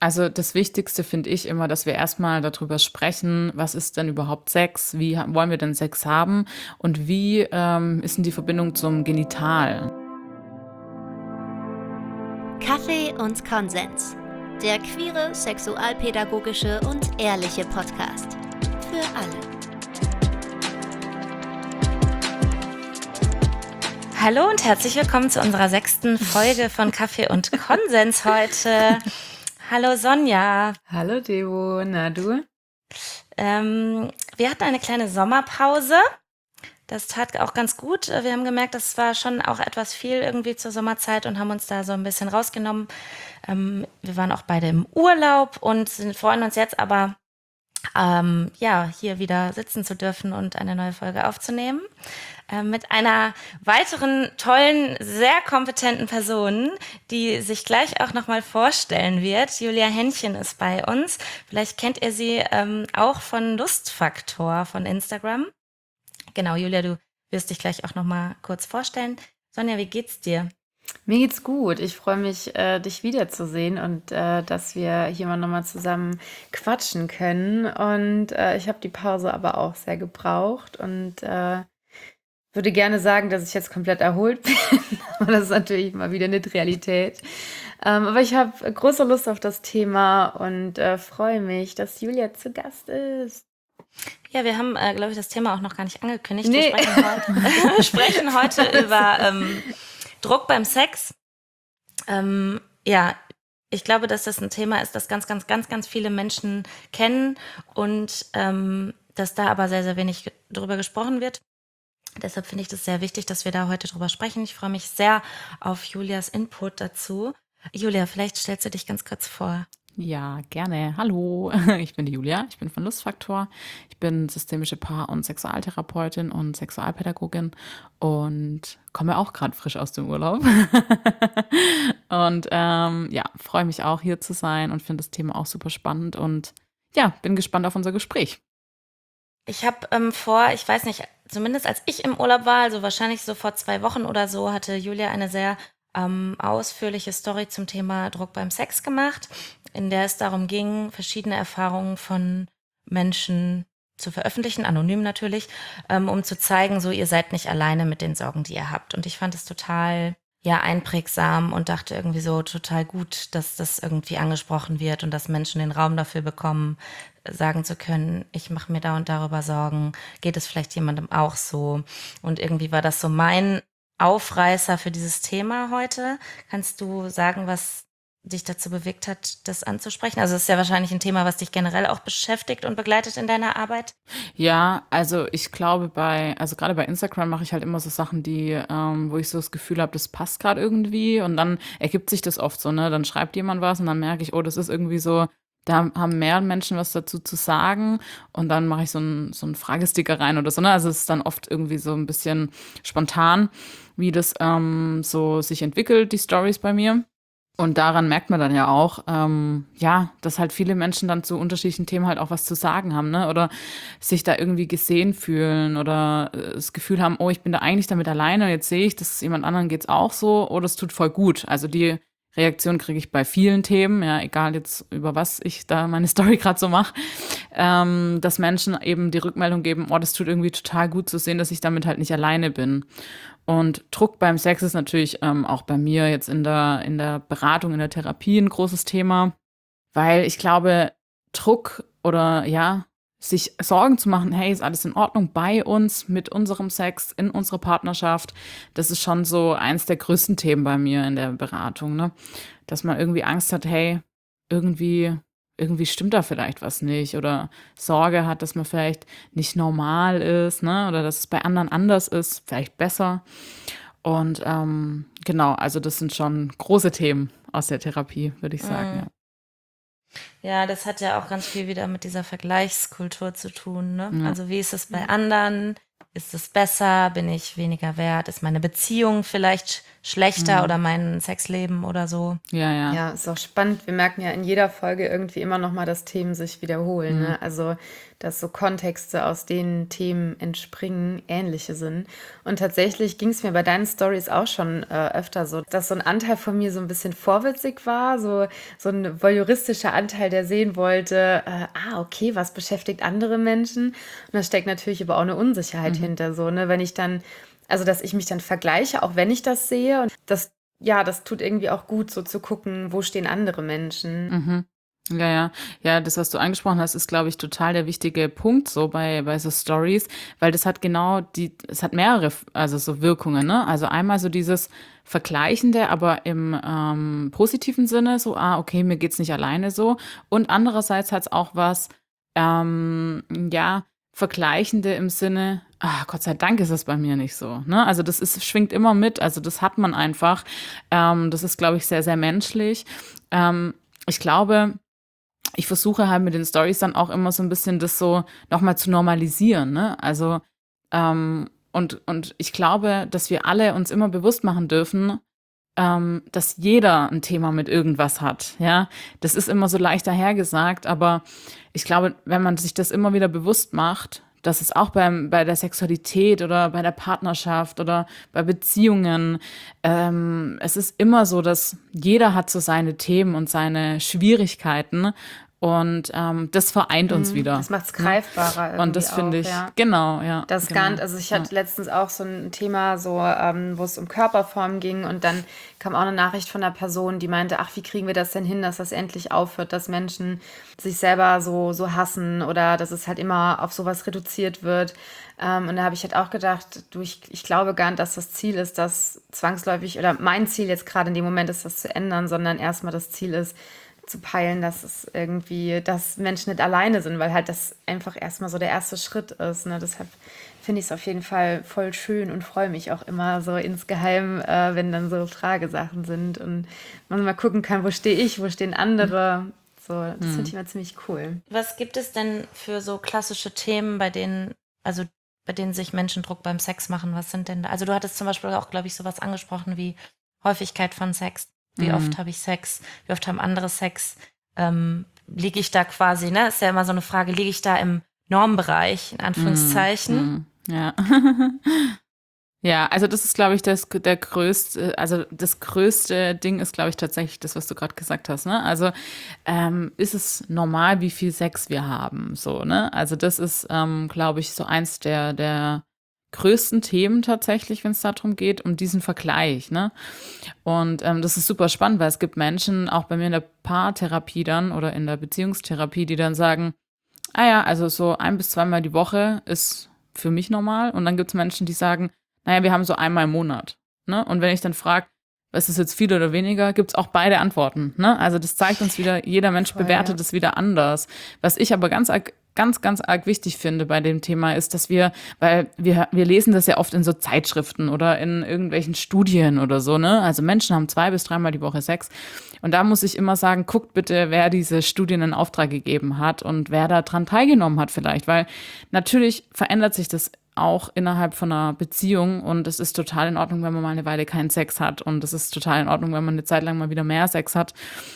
Also das Wichtigste finde ich immer, dass wir erstmal darüber sprechen, was ist denn überhaupt Sex? Wie wollen wir denn Sex haben? Und wie ist denn die Verbindung zum Genital? Kaffee und Konsens. Der queere, sexualpädagogische und ehrliche Podcast. Für alle. Hallo und herzlich willkommen zu unserer 6. Folge von Kaffee und Konsens heute. Hallo Sonja. Hallo Debo, na du? Wir hatten eine kleine Sommerpause. Das tat auch ganz gut. Wir haben gemerkt, das war schon auch etwas viel irgendwie zur Sommerzeit und haben uns da so ein bisschen rausgenommen. Wir waren auch beide im Urlaub und freuen uns jetzt aber, hier wieder sitzen zu dürfen und eine neue Folge aufzunehmen. Mit einer weiteren tollen, sehr kompetenten Person, die sich gleich auch nochmal vorstellen wird. Julia Henchen ist bei uns. Vielleicht kennt ihr sie auch von Lustfaktor von Instagram. Genau, Julia, du wirst dich gleich auch nochmal kurz vorstellen. Sonja, wie geht's dir? Mir geht's gut. Ich freue mich, dich wiederzusehen und dass wir hier mal nochmal zusammen quatschen können. Und ich habe die Pause aber auch sehr gebraucht und würde gerne sagen, dass ich jetzt komplett erholt bin. Aber das ist natürlich mal wieder nicht Realität. Aber ich habe große Lust auf das Thema und freue mich, dass Julia zu Gast ist. Ja, wir haben, glaube ich, das Thema auch noch gar nicht angekündigt. Nee. Wir sprechen heute über Druck beim Sex. Ich glaube, dass das ein Thema ist, das ganz viele Menschen kennen und dass da aber sehr, sehr wenig drüber gesprochen wird. Deshalb finde ich das sehr wichtig, dass wir da heute drüber sprechen. Ich freue mich sehr auf Julias Input dazu. Julia, vielleicht stellst du dich ganz kurz vor. Ja, gerne. Hallo, ich bin die Julia, ich bin von Lustfaktor. Ich bin systemische Paar- und Sexualtherapeutin und Sexualpädagogin und komme auch gerade frisch aus dem Urlaub. Und freue mich auch hier zu sein und finde das Thema auch super spannend und ja, bin gespannt auf unser Gespräch. Ich habe ich weiß nicht, zumindest als ich im Urlaub war, also wahrscheinlich so vor 2 Wochen oder so, hatte Julia eine sehr ausführliche Story zum Thema Druck beim Sex gemacht, in der es darum ging, verschiedene Erfahrungen von Menschen zu veröffentlichen, anonym natürlich, um zu zeigen, so ihr seid nicht alleine mit den Sorgen, die ihr habt. Und ich fand es total einprägsam und dachte irgendwie so total gut, dass das irgendwie angesprochen wird und dass Menschen den Raum dafür bekommen, sagen zu können, ich mache mir da und darüber Sorgen, geht es vielleicht jemandem auch so? Und irgendwie war das so mein Aufreißer für dieses Thema heute. Kannst du sagen, was dich dazu bewegt hat, das anzusprechen? Also es ist ja wahrscheinlich ein Thema, was dich generell auch beschäftigt und begleitet in deiner Arbeit. Ja, also ich glaube also gerade bei Instagram mache ich halt immer so Sachen, wo ich so das Gefühl habe, das passt gerade irgendwie und dann ergibt sich das oft so, ne? Dann schreibt jemand was und dann merke ich, oh, das ist irgendwie so, da haben mehr Menschen was dazu zu sagen und dann mache ich so einen Fragesticker rein oder so, ne? Also es ist dann oft irgendwie so ein bisschen spontan, wie das so sich entwickelt, die Stories bei mir. Und daran merkt man dann ja auch, dass halt viele Menschen dann zu unterschiedlichen Themen halt auch was zu sagen haben, ne? Oder sich da irgendwie gesehen fühlen oder das Gefühl haben, oh, ich bin da eigentlich damit alleine und jetzt sehe ich, dass jemand anderen geht's auch so oder es tut voll gut. Also die Reaktion kriege ich bei vielen Themen, ja, egal jetzt über was ich da meine Story gerade so mache, dass Menschen eben die Rückmeldung geben, oh, das tut irgendwie total gut zu sehen, dass ich damit halt nicht alleine bin. Und Druck beim Sex ist natürlich auch bei mir jetzt in der Beratung, in der Therapie ein großes Thema, weil ich glaube, Druck oder ja, sich Sorgen zu machen, hey, ist alles in Ordnung bei uns, mit unserem Sex, in unserer Partnerschaft, das ist schon so eins der größten Themen bei mir in der Beratung, ne? Dass man irgendwie Angst hat, hey, irgendwie, irgendwie stimmt da vielleicht was nicht oder Sorge hat, dass man vielleicht nicht normal ist, ne? Oder dass es bei anderen anders ist, vielleicht besser. Und genau, also das sind schon große Themen aus der Therapie, würde ich sagen, ja. Ja, das hat ja auch ganz viel wieder mit dieser Vergleichskultur zu tun, ne? Ja. Also wie ist es bei anderen? ist es besser? Bin ich weniger wert? Ist meine Beziehung vielleicht schlechter oder mein Sexleben oder so? Ja, ja. Ja, ist auch spannend. Wir merken ja in jeder Folge irgendwie immer noch mal, dass Themen sich wiederholen. Ne? Also, dass so Kontexte, aus denen Themen entspringen, ähnliche sind. Und tatsächlich ging es mir bei deinen Stories auch schon öfter so, dass so ein Anteil von mir so ein bisschen vorwitzig war, so ein voyeuristischer Anteil, der sehen wollte, okay, was beschäftigt andere Menschen? Und da steckt natürlich aber auch eine Unsicherheit hinter so, ne? Wenn ich dann, also dass ich mich dann vergleiche, auch wenn ich das sehe. Und das tut irgendwie auch gut, so zu gucken, wo stehen andere Menschen. Ja, ja. Ja, das, was du angesprochen hast, ist, glaube ich, total der wichtige Punkt so bei so Stories, weil das hat es hat mehrere, also so Wirkungen, ne? Also einmal so dieses Vergleichende, aber im positiven Sinne, so, okay, mir geht's nicht alleine so. Und andererseits hat es auch was, ja, Vergleichende im Sinne, Gott sei Dank ist es bei mir nicht so, ne? Also schwingt immer mit, also das hat man einfach. Das ist, glaube ich, sehr, sehr menschlich. Ich glaube, ich versuche halt mit den Stories dann auch immer so ein bisschen das so nochmal zu normalisieren, ne? Also, und ich glaube, dass wir alle uns immer bewusst machen dürfen, dass jeder ein Thema mit irgendwas hat, ja? Das ist immer so leicht dahergesagt, aber ich glaube, wenn man sich das immer wieder bewusst macht, dass es auch bei der Sexualität oder bei der Partnerschaft oder bei Beziehungen, es ist immer so, dass jeder hat so seine Themen und seine Schwierigkeiten und das vereint uns wieder. Das macht es greifbarer irgendwie Und das finde auch, ich, ja. genau, ja. Das genau. gar nicht, also ich hatte letztens auch so ein Thema, so, wo es um Körperform ging und dann kam auch eine Nachricht von einer Person, die meinte, ach, wie kriegen wir das denn hin, dass das endlich aufhört, dass Menschen sich selber so hassen oder dass es halt immer auf sowas reduziert wird. Und da habe ich halt auch gedacht, ich glaube gar nicht, dass das Ziel ist, das zwangsläufig, oder mein Ziel jetzt gerade in dem Moment ist, das zu ändern, sondern erstmal das Ziel ist, zu peilen, dass Menschen nicht alleine sind, weil halt das einfach erstmal so der erste Schritt ist. Ne? Deshalb finde ich es auf jeden Fall voll schön und freue mich auch immer so insgeheim, wenn dann so Fragesachen sind und man mal gucken kann, wo stehe ich, wo stehen andere. So, das finde ich immer ziemlich cool. Was gibt es denn für so klassische Themen, bei denen sich Menschen Druck beim Sex machen? Was sind denn da? Also du hattest zum Beispiel auch, glaube ich, sowas angesprochen wie Häufigkeit von Sex. Wie oft habe ich Sex? Wie oft haben andere Sex? Liege ich da quasi, ne? Ist ja immer so eine Frage, liege ich da im Normbereich, in Anführungszeichen? Ja. Ja, also das ist, glaube ich, das größte Ding ist, glaube ich, tatsächlich das, was du gerade gesagt hast, ne? Also ist es normal, wie viel Sex wir haben, so, ne? Also das ist, glaube ich, so eins der größten Themen tatsächlich, wenn es darum geht, um diesen Vergleich, ne? Und das ist super spannend, weil es gibt Menschen, auch bei mir in der Paartherapie dann oder in der Beziehungstherapie, die dann sagen, ja, also so 1 bis 2 Mal die Woche ist für mich normal. Und dann gibt es Menschen, die sagen, naja, wir haben so einmal im Monat. Ne? Und wenn ich dann frage, ist es jetzt viel oder weniger, gibt es auch beide Antworten. Ne? Also das zeigt uns wieder, jeder Mensch bewertet es wieder anders. Was ich aber ganz arg wichtig finde bei dem Thema ist, dass weil wir lesen das ja oft in so Zeitschriften oder in irgendwelchen Studien oder so, ne? Also Menschen haben 2 bis 3 Mal die Woche Sex. Und da muss ich immer sagen, guckt bitte, wer diese Studien in Auftrag gegeben hat und wer da dran teilgenommen hat vielleicht. Weil natürlich verändert sich das auch innerhalb von einer Beziehung und es ist total in Ordnung, wenn man mal eine Weile keinen Sex hat und es ist total in Ordnung, wenn man eine Zeit lang mal wieder mehr Sex hat.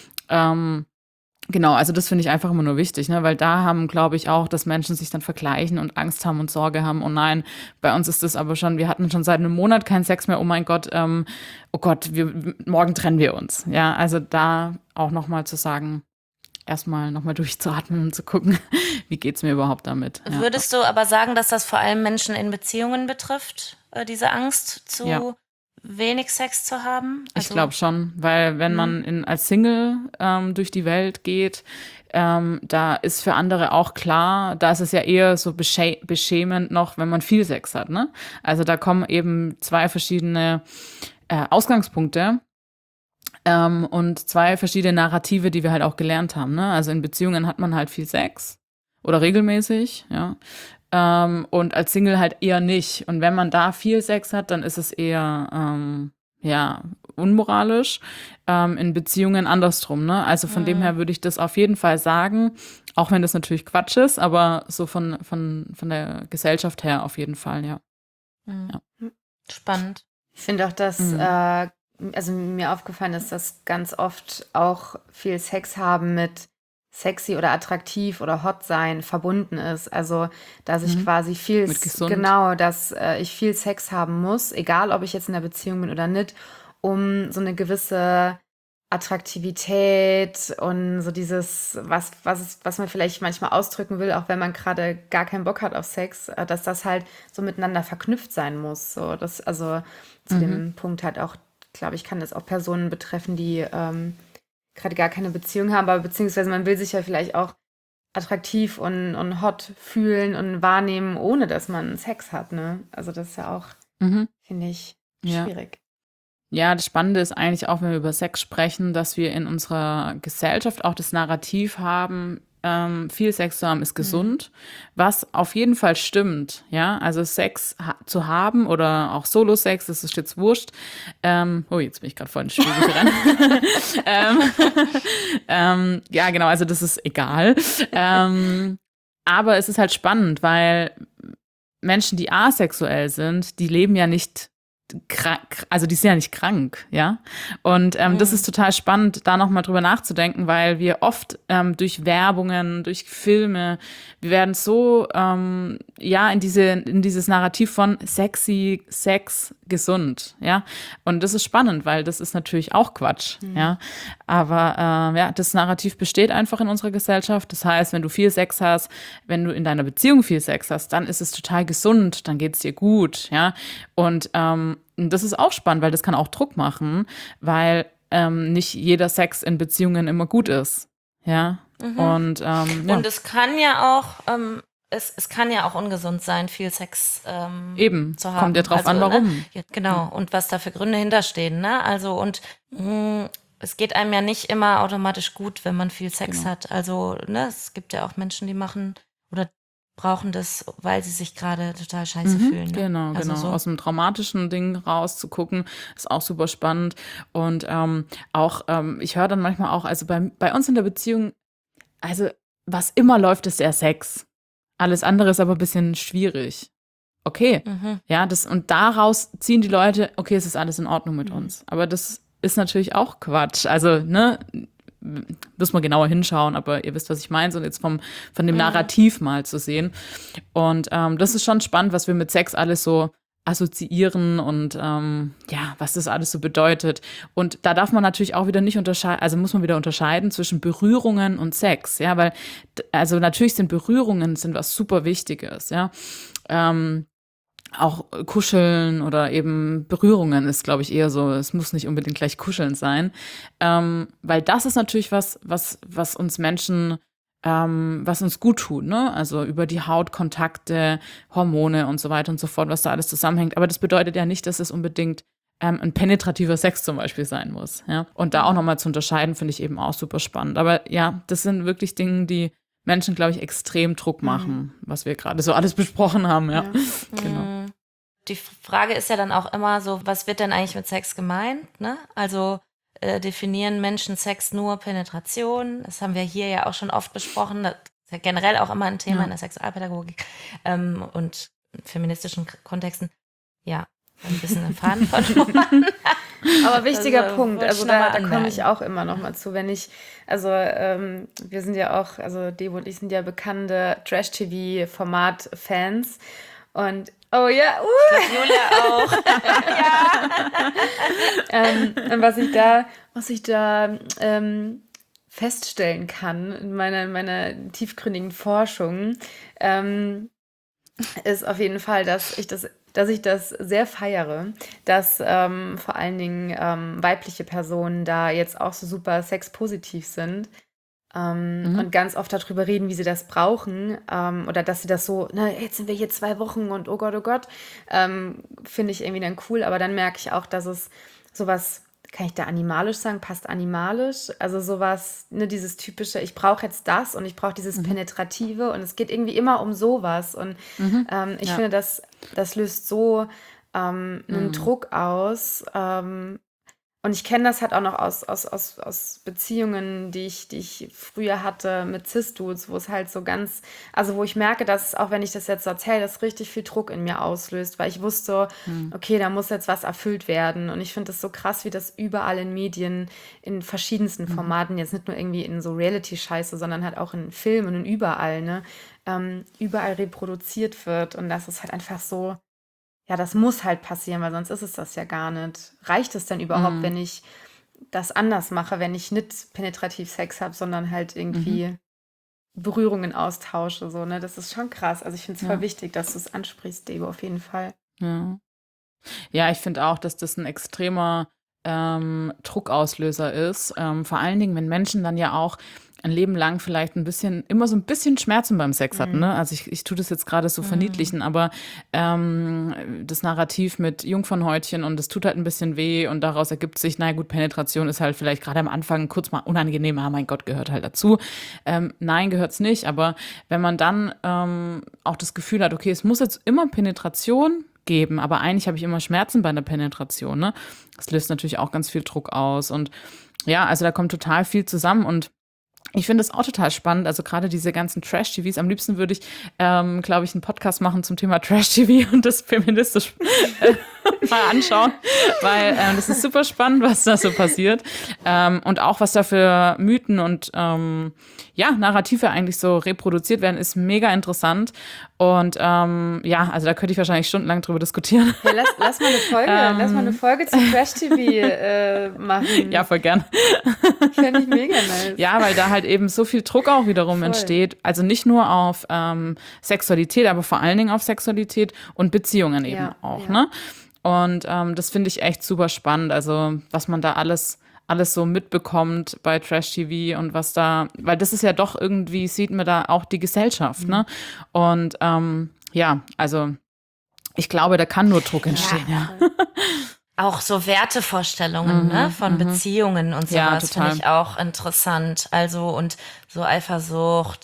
Genau, also das finde ich einfach immer nur wichtig, ne? Weil da haben, glaube ich, auch, dass Menschen sich dann vergleichen und Angst haben und Sorge haben. Oh nein, bei uns ist das aber schon, wir hatten schon seit einem Monat keinen Sex mehr. Oh mein Gott, oh Gott, morgen trennen wir uns. Ja, also da auch nochmal zu sagen, erstmal nochmal durchzuatmen und zu gucken, wie geht's mir überhaupt damit. Ja. Würdest du aber sagen, dass das vor allem Menschen in Beziehungen betrifft, diese Angst zu wenig Sex zu haben? Ich glaube schon, weil wenn man als Single durch die Welt geht, da ist für andere auch klar, da ist es ja eher so beschämend noch, wenn man viel Sex hat. Ne? Also da kommen eben 2 verschiedene Ausgangspunkte und 2 verschiedene Narrative, die wir halt auch gelernt haben. Ne? Also in Beziehungen hat man halt viel Sex oder regelmäßig, ja. Und als Single halt eher nicht. Und wenn man da viel Sex hat, dann ist es eher, unmoralisch. In Beziehungen andersrum, ne? Also von dem her würde ich das auf jeden Fall sagen, auch wenn das natürlich Quatsch ist, aber so von der Gesellschaft her auf jeden Fall, ja. Mhm. Ja. Spannend. Ich finde auch, dass, also mir aufgefallen ist, dass ganz oft auch viel Sex haben mit sexy oder attraktiv oder hot sein verbunden ist. Also, dass ich quasi viel, Mit gesund. genau, dass ich viel Sex haben muss, egal ob ich jetzt in einer Beziehung bin oder nicht, um so eine gewisse Attraktivität und so dieses, was man vielleicht manchmal ausdrücken will, auch wenn man gerade gar keinen Bock hat auf Sex, dass das halt so miteinander verknüpft sein muss. So, das, also zu dem Punkt halt auch, glaube ich, kann das auch Personen betreffen, die gerade gar keine Beziehung haben, aber beziehungsweise man will sich ja vielleicht auch attraktiv und hot fühlen und wahrnehmen, ohne dass man Sex hat, ne? Also das ist ja auch, finde ich, Ja. schwierig. Ja, das Spannende ist eigentlich auch, wenn wir über Sex sprechen, dass wir in unserer Gesellschaft auch das Narrativ haben, viel Sex zu haben ist gesund, was auf jeden Fall stimmt, ja, also Sex zu haben oder auch Solo-Sex, das ist jetzt wurscht. Jetzt bin ich gerade voll in die Schwierige rein. Ja, genau, also das ist egal. Aber es ist halt spannend, weil Menschen, die asexuell sind, die leben ja nicht also die sind ja nicht krank, ja. Und das ist total spannend, da nochmal drüber nachzudenken, weil wir oft durch Werbungen, durch Filme, wir werden so in dieses Narrativ von sexy, Sex, gesund, ja. Und das ist spannend, weil das ist natürlich auch Quatsch, ja. Aber das Narrativ besteht einfach in unserer Gesellschaft. Das heißt, wenn du viel Sex hast, wenn du in deiner Beziehung viel Sex hast, dann ist es total gesund, dann geht's dir gut, ja. Und das ist auch spannend, weil das kann auch Druck machen, weil nicht jeder Sex in Beziehungen immer gut ist, ja. Und Und es kann ja auch, es kann ja auch ungesund sein, viel Sex eben, zu haben. kommt ja drauf an, warum. Ne? Ja, genau, und was da für Gründe hinterstehen, ne? Also, und es geht einem ja nicht immer automatisch gut, wenn man viel Sex hat. Also, ne, es gibt ja auch Menschen, die machen oder brauchen das, weil sie sich gerade total scheiße fühlen. Ne? Genau, also genau. So. Aus einem traumatischen Ding rauszugucken, ist auch super spannend. Und ich höre dann manchmal auch, also bei uns in der Beziehung, also was immer läuft, ist der Sex. Alles andere ist aber ein bisschen schwierig. Okay, ja, und daraus ziehen die Leute, okay, es ist alles in Ordnung mit uns. Aber das ist natürlich auch Quatsch. Also, ne, muss man genauer hinschauen, aber ihr wisst, was ich meine, so jetzt von dem Narrativ mal zu sehen. Und das ist schon spannend, was wir mit Sex alles so assoziieren und was das alles so bedeutet. Und da darf man natürlich auch wieder nicht unterscheiden, also muss man wieder unterscheiden zwischen Berührungen und Sex, ja, weil, also natürlich sind Berührungen was super Wichtiges, ja. Auch Kuscheln oder eben Berührungen ist, glaube ich, eher so, es muss nicht unbedingt gleich Kuscheln sein, weil das ist natürlich was uns Menschen, was uns gut tut, ne? Also über die Haut, Kontakte, Hormone und so weiter und so fort, was da alles zusammenhängt. Aber das bedeutet ja nicht, dass es unbedingt ein penetrativer Sex zum Beispiel sein muss, ja? Und da auch nochmal zu unterscheiden, finde ich eben auch super spannend. Aber ja, das sind wirklich Dinge, die Menschen, glaube ich, extrem Druck machen, was wir gerade so alles besprochen haben, ja. Genau. Die Frage ist ja dann auch immer so, was wird denn eigentlich mit Sex gemeint, ne? Also definieren Menschen Sex nur Penetration? Das haben wir hier ja auch schon oft besprochen. Das ist ja generell auch immer ein Thema in der Sexualpädagogik und feministischen Kontexten. Ja, ein bisschen den Faden verloren. Aber wichtiger Also, Punkt, wollte also ich noch mal da komme anmerken. ich auch immer noch mal zu, wenn ich, also wir sind ja auch, also Debo und ich sind ja bekannte Trash-TV-Format-Fans und oh ja, Julia auch. und was ich da feststellen kann in meiner tiefgründigen Forschung, ist auf jeden Fall, dass ich das sehr feiere, dass vor allen Dingen weibliche Personen da jetzt auch so super sexpositiv sind und ganz oft darüber reden, wie sie das brauchen oder dass sie das so, na, jetzt sind wir hier 2 Wochen und oh Gott, finde ich irgendwie dann cool, aber dann merke ich auch, dass es sowas, kann ich da animalisch sagen, passt animalisch, also sowas, ne, dieses typische, ich brauche jetzt das und ich brauche dieses Penetrative und es geht irgendwie immer um sowas und ich finde, das löst so einen Druck aus, Und ich kenne das halt auch noch aus Beziehungen, die ich früher hatte mit Cis-Dudes, wo es halt so ganz, also wo ich merke, dass, auch wenn ich das jetzt so erzähle, das richtig viel Druck in mir auslöst, weil ich wusste, okay, da muss jetzt was erfüllt werden. Und ich finde das so krass, wie das überall in Medien, in verschiedensten Formaten, jetzt nicht nur irgendwie in so Reality-Scheiße, sondern halt auch in Filmen und überall, ne, überall reproduziert wird. Und das ist halt einfach so, ja, das muss halt passieren, weil sonst ist es das ja gar nicht. Reicht es denn überhaupt, wenn ich das anders mache, wenn ich nicht penetrativ Sex habe, sondern halt irgendwie Berührungen austausche, so, ne? Das ist schon krass. Also ich finde es voll Ja. wichtig, dass du es ansprichst, Debo, auf jeden Fall. Ja. Ja, ich finde auch, dass das ein extremer Druckauslöser ist. Vor allen Dingen, wenn Menschen dann ja auch ein Leben lang vielleicht immer so ein bisschen Schmerzen beim Sex hatten. Ne? Also ich tue das jetzt gerade so verniedlichen, aber das Narrativ mit Jungfernhäutchen und es tut halt ein bisschen weh und daraus ergibt sich, na gut, Penetration ist halt vielleicht gerade am Anfang kurz mal unangenehm, ah mein Gott, gehört halt dazu. Nein, gehört's nicht, aber wenn man dann auch das Gefühl hat, okay, es muss jetzt immer Penetration geben, aber eigentlich habe ich immer Schmerzen bei einer Penetration, ne? Das löst natürlich auch ganz viel Druck aus und ja, also da kommt total viel zusammen und ich finde es auch total spannend, also gerade diese ganzen Trash-TVs. Am liebsten würde ich, glaube ich, einen Podcast machen zum Thema Trash-TV und das feministisch mal anschauen, weil das ist super spannend, was da so passiert und auch, was da für Mythen und Narrative eigentlich so reproduziert werden, ist mega interessant und also da könnte ich wahrscheinlich stundenlang drüber diskutieren. Ja, lass mal eine Folge zu Trash-TV machen. Ja, voll gern. Fände ich mega nice. Ja, weil da halt eben so viel Druck auch wiederum entsteht. Also nicht nur auf Sexualität, aber vor allen Dingen auf Sexualität und Beziehungen eben auch, ne? Und das finde ich echt super spannend. Also was man da alles so mitbekommt bei Trash-TV und was da, weil das ist ja doch irgendwie, sieht man da auch die Gesellschaft, ne? Und also ich glaube, da kann nur Druck entstehen, ja. Auch so Wertevorstellungen, ne, von Beziehungen und Ja, sowas total. finde ich auch interessant. Also und so Eifersucht,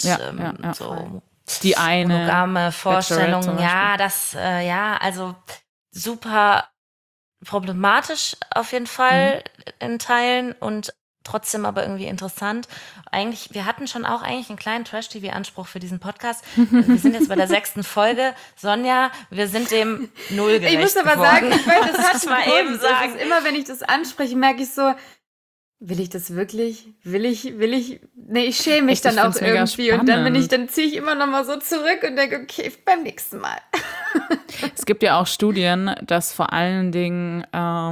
So die eine monogame Vorstellungen, zum Beispiel. also super problematisch auf jeden Fall in Teilen und trotzdem aber irgendwie interessant. Eigentlich, wir hatten schon auch eigentlich einen kleinen Trash-TV-Anspruch für diesen Podcast. Wir sind jetzt bei der 6. Folge. Sonja, wir sind dem 0 gerecht Ich muss aber geworden. sagen, ich wollte das Das mal eben sagen. Ist immer, wenn ich das anspreche, merke ich so, will ich das wirklich? Nee, ich schäme mich Echt, dann ich auch find's mega irgendwie. Und dann spannend. ziehe ich immer noch mal so zurück und denke, okay, beim nächsten Mal. Es gibt ja auch Studien, dass vor allen Dingen,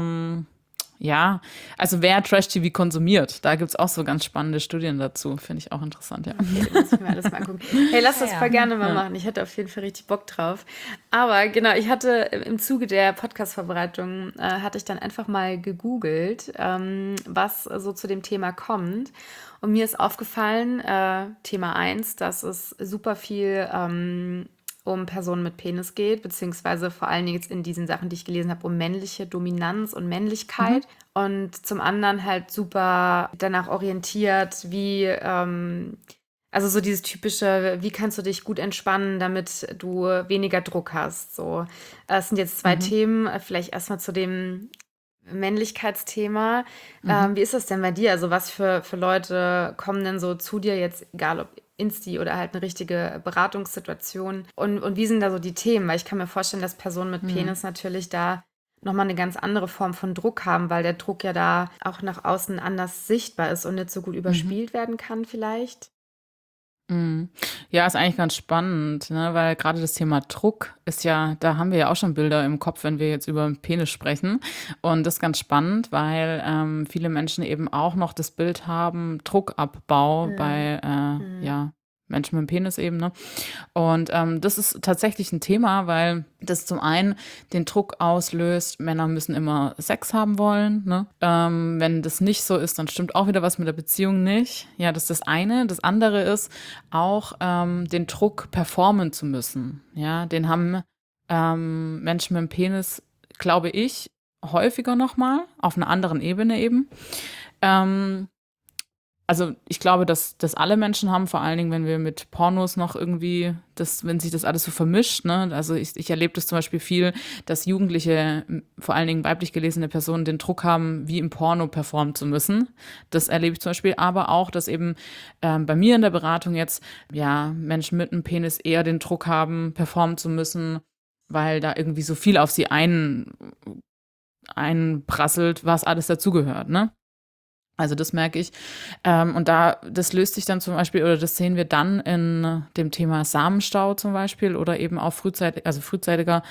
also wer Trash-TV konsumiert, da gibt es auch so ganz spannende Studien dazu. Finde ich auch interessant, ja. Okay, muss ich mir alles mal angucken. Hey, lass das voll gerne mal machen. Ich hätte auf jeden Fall richtig Bock drauf. Aber genau, ich hatte im Zuge der Podcast-Vorbereitung, hatte ich dann einfach mal gegoogelt, was so zu dem Thema kommt. Und mir ist aufgefallen, Thema 1, dass es super viel um Personen mit Penis geht, beziehungsweise vor allen Dingen jetzt in diesen Sachen, die ich gelesen habe, um männliche Dominanz und Männlichkeit. Und zum anderen halt super danach orientiert, wie, also so dieses typische, wie kannst du dich gut entspannen, damit du weniger Druck hast. So, es sind jetzt 2 Themen, vielleicht erstmal zu dem Männlichkeitsthema. Wie ist das denn bei dir? Also was für Leute kommen denn so zu dir jetzt, egal ob Insti oder halt eine richtige Beratungssituation? Und wie sind da so die Themen? Weil ich kann mir vorstellen, dass Personen mit Penis natürlich da nochmal eine ganz andere Form von Druck haben, weil der Druck ja da auch nach außen anders sichtbar ist und nicht so gut überspielt werden kann vielleicht. Ja, ist eigentlich ganz spannend, ne? Weil gerade das Thema Druck ist ja, da haben wir ja auch schon Bilder im Kopf, wenn wir jetzt über den Penis sprechen. Und das ist ganz spannend, weil viele Menschen eben auch noch das Bild haben, Druckabbau bei Menschen mit dem Penis eben, ne? Und das ist tatsächlich ein Thema, weil das zum einen den Druck auslöst, Männer müssen immer Sex haben wollen, ne? Wenn das nicht so ist, dann stimmt auch wieder was mit der Beziehung nicht. Ja, das ist das eine. Das andere ist auch den Druck performen zu müssen. Ja, den haben Menschen mit dem Penis, glaube ich, häufiger nochmal, auf einer anderen Ebene eben. also ich glaube, dass das alle Menschen haben, vor allen Dingen, wenn wir mit Pornos noch irgendwie, wenn sich das alles so vermischt, ne? Also ich erlebe das zum Beispiel viel, dass Jugendliche, vor allen Dingen weiblich gelesene Personen, den Druck haben, wie im Porno performen zu müssen. Das erlebe ich zum Beispiel, aber auch, dass eben bei mir in der Beratung jetzt, ja, Menschen mit einem Penis eher den Druck haben, performen zu müssen, weil da irgendwie so viel auf sie einprasselt, was alles dazugehört, ne? Also das merke ich. Und das löst sich dann zum Beispiel, oder das sehen wir dann in dem Thema Samenstau zum Beispiel oder eben auch frühzeitige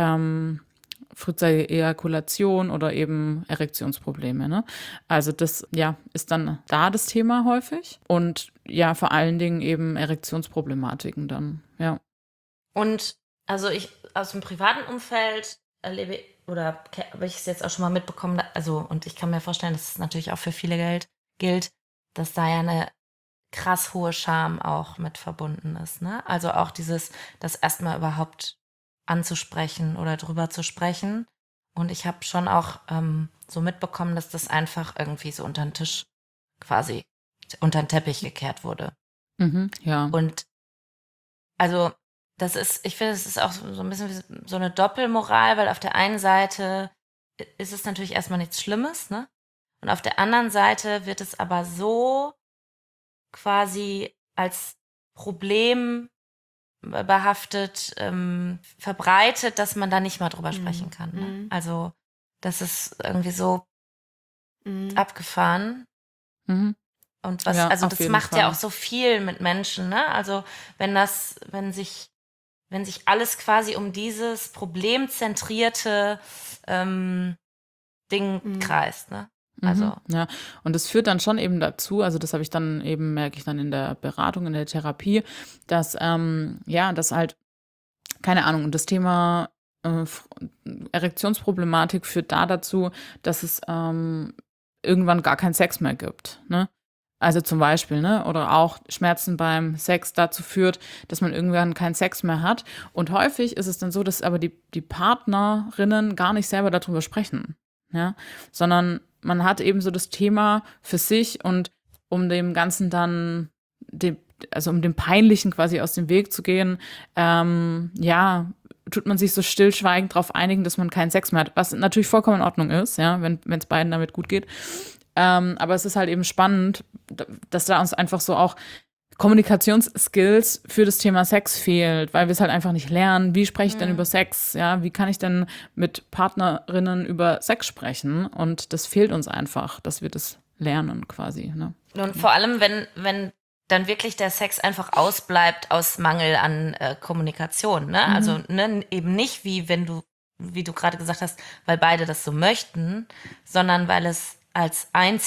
Ejakulation oder eben Erektionsprobleme. Ne? Also das, ja, ist dann da das Thema häufig. Und ja, vor allen Dingen eben Erektionsproblematiken dann, ja. Und also ich aus dem privaten Umfeld erlebe oder habe ich es jetzt auch schon mal mitbekommen, also und ich kann mir vorstellen, dass es natürlich auch für viele gilt, dass da ja eine krass hohe Scham auch mit verbunden ist. Ne? Also auch das erstmal überhaupt anzusprechen oder drüber zu sprechen. Und ich habe schon auch so mitbekommen, dass das einfach irgendwie so unter den Tisch quasi unter den Teppich gekehrt wurde. Ja. Und also ich finde, es ist auch so ein bisschen wie so eine Doppelmoral, weil auf der einen Seite ist es natürlich erstmal nichts Schlimmes, ne? Und auf der anderen Seite wird es aber so quasi als Problem behaftet, verbreitet, dass man da nicht mal drüber sprechen kann. Ne? Also das ist irgendwie so abgefahren. Mhm. Und Ja, also auf das jeden macht Fall. ja auch so viel mit Menschen, ne? Also wenn sich alles quasi um dieses problemzentrierte Ding kreist, ne? Also Ja, und das führt dann schon eben dazu, also das habe ich dann eben, merke ich dann in der Beratung, in der Therapie, dass, ja, dass halt, keine Ahnung, und das Thema Erektionsproblematik führt da dazu, dass es irgendwann gar keinen Sex mehr gibt, ne? Also zum Beispiel, ne? Oder auch Schmerzen beim Sex dazu führt, dass man irgendwann keinen Sex mehr hat. Und häufig ist es dann so, dass aber die Partnerinnen gar nicht selber darüber sprechen, ja? Sondern man hat eben so das Thema für sich und um dem Ganzen dann, also um dem Peinlichen quasi aus dem Weg zu gehen, ja, tut man sich so stillschweigend darauf einigen, dass man keinen Sex mehr hat, was natürlich vollkommen in Ordnung ist, ja, wenn es beiden damit gut geht. Aber es ist halt eben spannend, dass da uns einfach so auch Kommunikationsskills für das Thema Sex fehlt, weil wir es halt einfach nicht lernen. Wie spreche ich denn über Sex? Ja, wie kann ich denn mit Partnerinnen über Sex sprechen? Und das fehlt uns einfach, dass wir das lernen quasi. Ne? und vor allem, wenn dann wirklich der Sex einfach ausbleibt aus Mangel an Kommunikation, ne? Also ne, eben nicht wie du gerade gesagt hast, weil beide das so möchten, sondern weil es als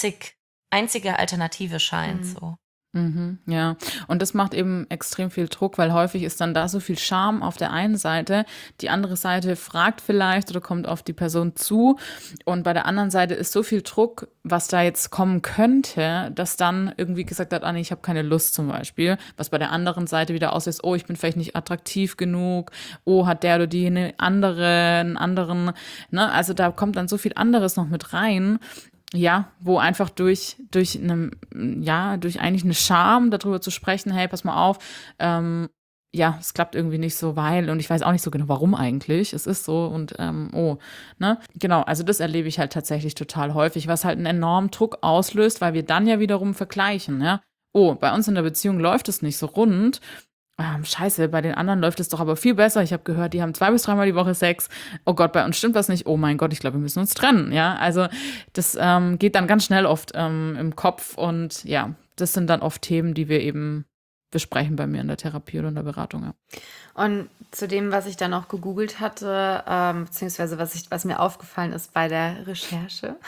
einzige Alternative scheint. So. Ja, und das macht eben extrem viel Druck, weil häufig ist dann da so viel Scham auf der einen Seite, die andere Seite fragt vielleicht oder kommt auf die Person zu und bei der anderen Seite ist so viel Druck, was da jetzt kommen könnte, dass dann irgendwie gesagt hat, nee, ich habe keine Lust zum Beispiel, was bei der anderen Seite wieder auslöst, oh, ich bin vielleicht nicht attraktiv genug, oh, hat der oder die einen anderen, ne, also da kommt dann so viel anderes noch mit rein. Ja, wo einfach durch eigentlich eine Scham darüber zu sprechen, hey, pass mal auf, ja, es klappt irgendwie nicht so, weil, und ich weiß auch nicht so genau, warum eigentlich, es ist so und ne, genau, also das erlebe ich halt tatsächlich total häufig, was halt einen enormen Druck auslöst, weil wir dann ja wiederum vergleichen, ja, oh, bei uns in der Beziehung läuft es nicht so rund, scheiße, bei den anderen läuft es doch aber viel besser. Ich habe gehört, die haben 2 bis 3 Mal die Woche Sex. Oh Gott, bei uns stimmt was nicht. Oh mein Gott, ich glaube, wir müssen uns trennen. Ja, also das geht dann ganz schnell oft im Kopf und ja, das sind dann oft Themen, die wir eben besprechen bei mir in der Therapie oder in der Beratung. Ja. Und zu dem, was ich dann auch gegoogelt hatte, beziehungsweise was mir aufgefallen ist bei der Recherche,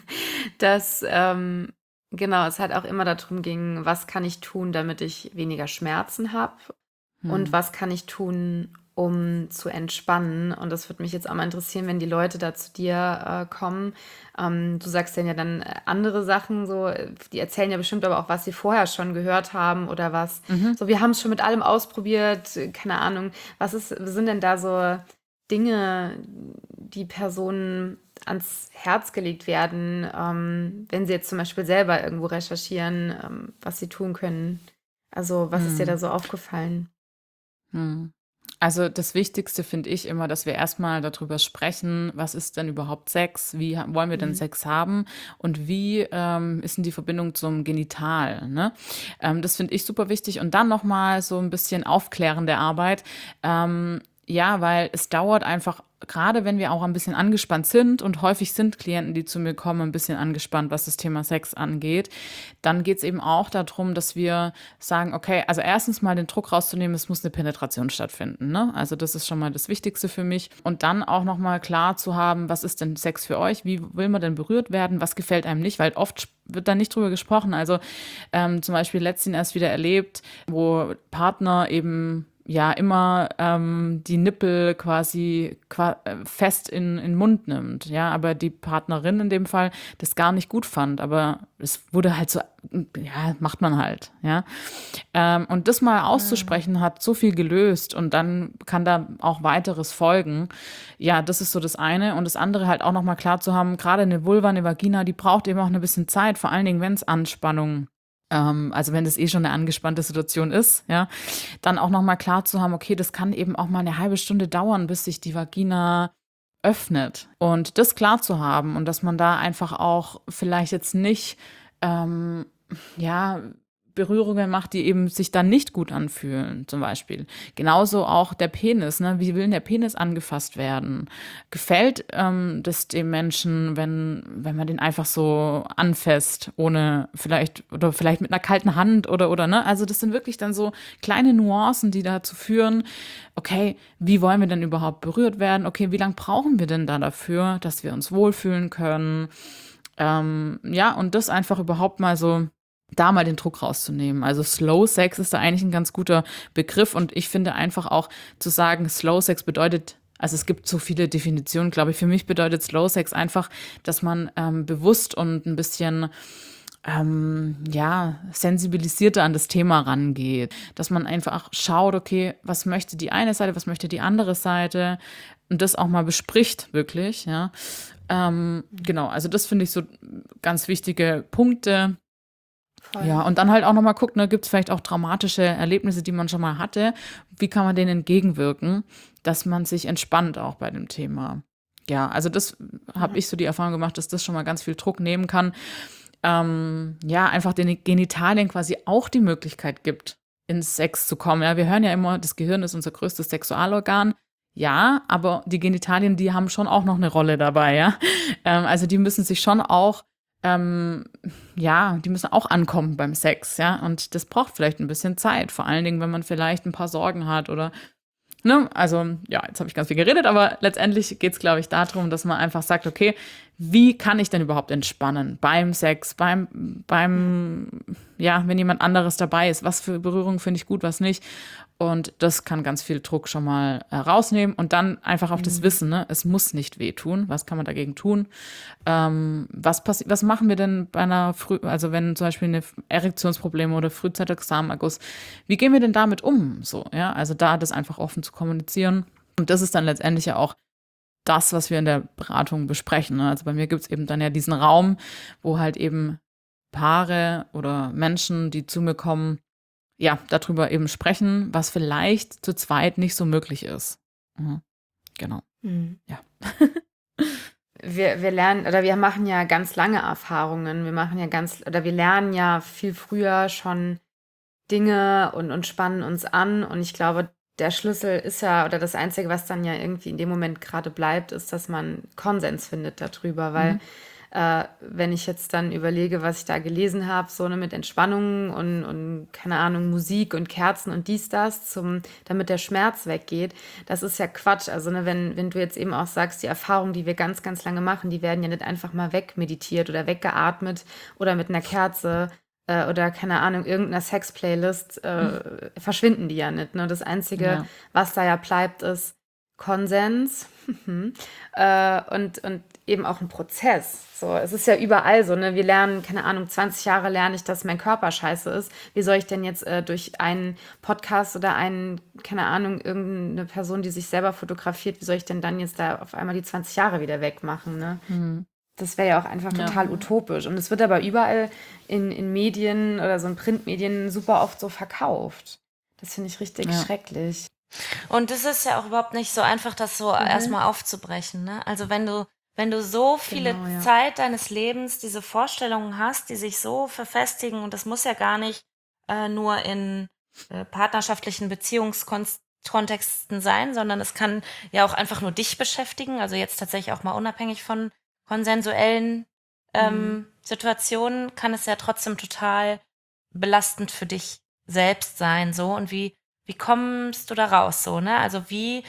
dass genau, es halt auch immer darum ging, was kann ich tun, damit ich weniger Schmerzen habe und was kann ich tun, um zu entspannen. Und das würde mich jetzt auch mal interessieren, wenn die Leute da zu dir kommen. Du sagst denen ja dann andere Sachen, so, die erzählen ja bestimmt aber auch, was sie vorher schon gehört haben oder was. So, wir haben es schon mit allem ausprobiert, keine Ahnung. Was sind denn da so Dinge, die Personen ans Herz gelegt werden, wenn sie jetzt zum Beispiel selber irgendwo recherchieren, was sie tun können? Also, was ist dir da Mhm. so aufgefallen? Mhm. Also das Wichtigste finde ich immer, dass wir erstmal darüber sprechen, was ist denn überhaupt Sex? Wie wollen wir denn Mhm. Sex haben? Und wie ist denn die Verbindung zum Genital? Ne? Das finde ich super wichtig. Und dann nochmal so ein bisschen aufklärende Arbeit. Ja, weil es dauert einfach, gerade wenn wir auch ein bisschen angespannt sind, und häufig sind Klienten, die zu mir kommen, ein bisschen angespannt, was das Thema Sex angeht, dann geht es eben auch darum, dass wir sagen, okay, also erstens mal den Druck rauszunehmen, es muss eine Penetration stattfinden. Ne? Also das ist schon mal das Wichtigste für mich. Und dann auch nochmal klar zu haben, was ist denn Sex für euch? Wie will man denn berührt werden? Was gefällt einem nicht? Weil oft wird da nicht drüber gesprochen. Also zum Beispiel letztens erst wieder erlebt, wo Partner eben ja immer die Nippel quasi fest in den Mund nimmt, ja, aber die Partnerin in dem Fall das gar nicht gut fand, aber es wurde halt so, ja, macht man halt, ja. Und das mal Mhm. auszusprechen hat so viel gelöst und dann kann da auch weiteres folgen. Ja, das ist so das eine. Und das andere halt auch nochmal klar zu haben, gerade eine Vulva, eine Vagina, die braucht eben auch ein bisschen Zeit, vor allen Dingen, wenn es Anspannung also wenn das eh schon eine angespannte Situation ist, ja, dann auch nochmal klar zu haben, okay, das kann eben auch mal eine halbe Stunde dauern, bis sich die Vagina öffnet. Und das klar zu haben und dass man da einfach auch vielleicht jetzt nicht, ähm, ja, Berührungen macht, die eben sich dann nicht gut anfühlen, zum Beispiel. Genauso auch der Penis, ne? Wie will denn der Penis angefasst werden? Gefällt das dem Menschen, wenn man den einfach so anfasst, ohne vielleicht, oder vielleicht mit einer kalten Hand oder, ne? Also das sind wirklich dann so kleine Nuancen, die dazu führen, okay, wie wollen wir denn überhaupt berührt werden? Okay, wie lange brauchen wir denn da dafür, dass wir uns wohlfühlen können? Ja, und das einfach überhaupt mal so, da mal den Druck rauszunehmen. Also Slow Sex ist da eigentlich ein ganz guter Begriff und ich finde einfach auch zu sagen, Slow Sex bedeutet, also es gibt so viele Definitionen, glaube ich. Für mich bedeutet Slow Sex einfach, dass man bewusst und ein bisschen ja, sensibilisierter an das Thema rangeht. Dass man einfach schaut, okay, was möchte die eine Seite, was möchte die andere Seite und das auch mal bespricht, wirklich, ja. Genau, also das finde ich so ganz wichtige Punkte. Ja, Voll. und dann halt auch noch mal gucken, ne, gibt es vielleicht auch traumatische Erlebnisse, die man schon mal hatte? Wie kann man denen entgegenwirken, dass man sich entspannt auch bei dem Thema? Ja, also das habe Mhm. ich so die Erfahrung gemacht, dass das schon mal ganz viel Druck nehmen kann. Ja, einfach den Genitalien quasi auch die Möglichkeit gibt, ins Sex zu kommen. Ja, wir hören ja immer, das Gehirn ist unser größtes Sexualorgan. Ja, aber die Genitalien, die haben schon auch noch eine Rolle dabei, ja. Also die müssen sich schon auch ähm, ja, die müssen auch ankommen beim Sex, ja. Und das braucht vielleicht ein bisschen Zeit, vor allen Dingen, wenn man vielleicht ein paar Sorgen hat oder, ne? Also, ja, jetzt habe ich ganz viel geredet, aber letztendlich geht es, glaube ich, darum, dass man einfach sagt, okay, wie kann ich denn überhaupt entspannen beim Sex, ja, wenn jemand anderes dabei ist? Was für Berührung finde ich gut, was nicht? Und das kann ganz viel Druck schon mal rausnehmen und dann einfach auf das Mhm. Wissen, ne? Es muss nicht wehtun. Was kann man dagegen tun? Was machen wir denn bei einer also wenn zum Beispiel eine Erektionsprobleme oder frühzeitiger Samenerguss, wie gehen wir denn damit um? So, ja, also da das einfach offen zu kommunizieren. Und das ist dann letztendlich ja auch das, was wir in der Beratung besprechen. Ne? Also bei mir gibt es eben dann ja diesen Raum, wo halt eben Paare oder Menschen, die zu mir kommen, ja, darüber eben sprechen, was vielleicht zu zweit nicht so möglich ist. Mhm. Genau, Mhm. ja. Wir lernen oder wir machen ja ganz lange Erfahrungen. Wir machen ja oder wir lernen ja viel früher schon Dinge und spannen uns an. Und ich glaube, der Schlüssel ist ja, oder das Einzige, was dann ja irgendwie in dem Moment gerade bleibt, ist, dass man Konsens findet darüber. Weil Mhm. wenn ich jetzt dann überlege, was ich da gelesen habe, so ne, mit Entspannung und keine Ahnung, Musik und Kerzen und dies, das, damit der Schmerz weggeht, das ist ja Quatsch. Also ne, wenn du jetzt eben auch sagst, die Erfahrungen, die wir ganz, ganz lange machen, die werden ja nicht einfach mal wegmeditiert oder weggeatmet oder mit einer Kerze oder keine Ahnung, irgendeiner Sex-Playlist verschwinden die ja nicht. Ne? Das Einzige, Ja. was da ja bleibt, ist Konsens und eben auch ein Prozess. So, es ist ja überall so, ne? Wir lernen, keine Ahnung, 20 Jahre lerne ich, dass mein Körper scheiße ist. Wie soll ich denn jetzt durch einen Podcast oder keine Ahnung, irgendeine Person, die sich selber fotografiert, wie soll ich denn dann jetzt da auf einmal die 20 Jahre wieder wegmachen, ne? Das wäre ja auch einfach total utopisch. Und es wird aber überall in Medien oder so in Printmedien super oft so verkauft. Das finde ich richtig schrecklich. Und es ist ja auch überhaupt nicht so einfach, das so erstmal aufzubrechen, ne? Also wenn du so viele Zeit deines Lebens diese Vorstellungen hast, die sich so verfestigen, und das muss ja gar nicht nur in partnerschaftlichen Beziehungskontexten sein, sondern es kann ja auch einfach nur dich beschäftigen, also jetzt tatsächlich auch mal unabhängig von konsensuellen Situationen, kann es ja trotzdem total belastend für dich selbst sein, so. Und wie kommst du da raus, so, ne? Also wie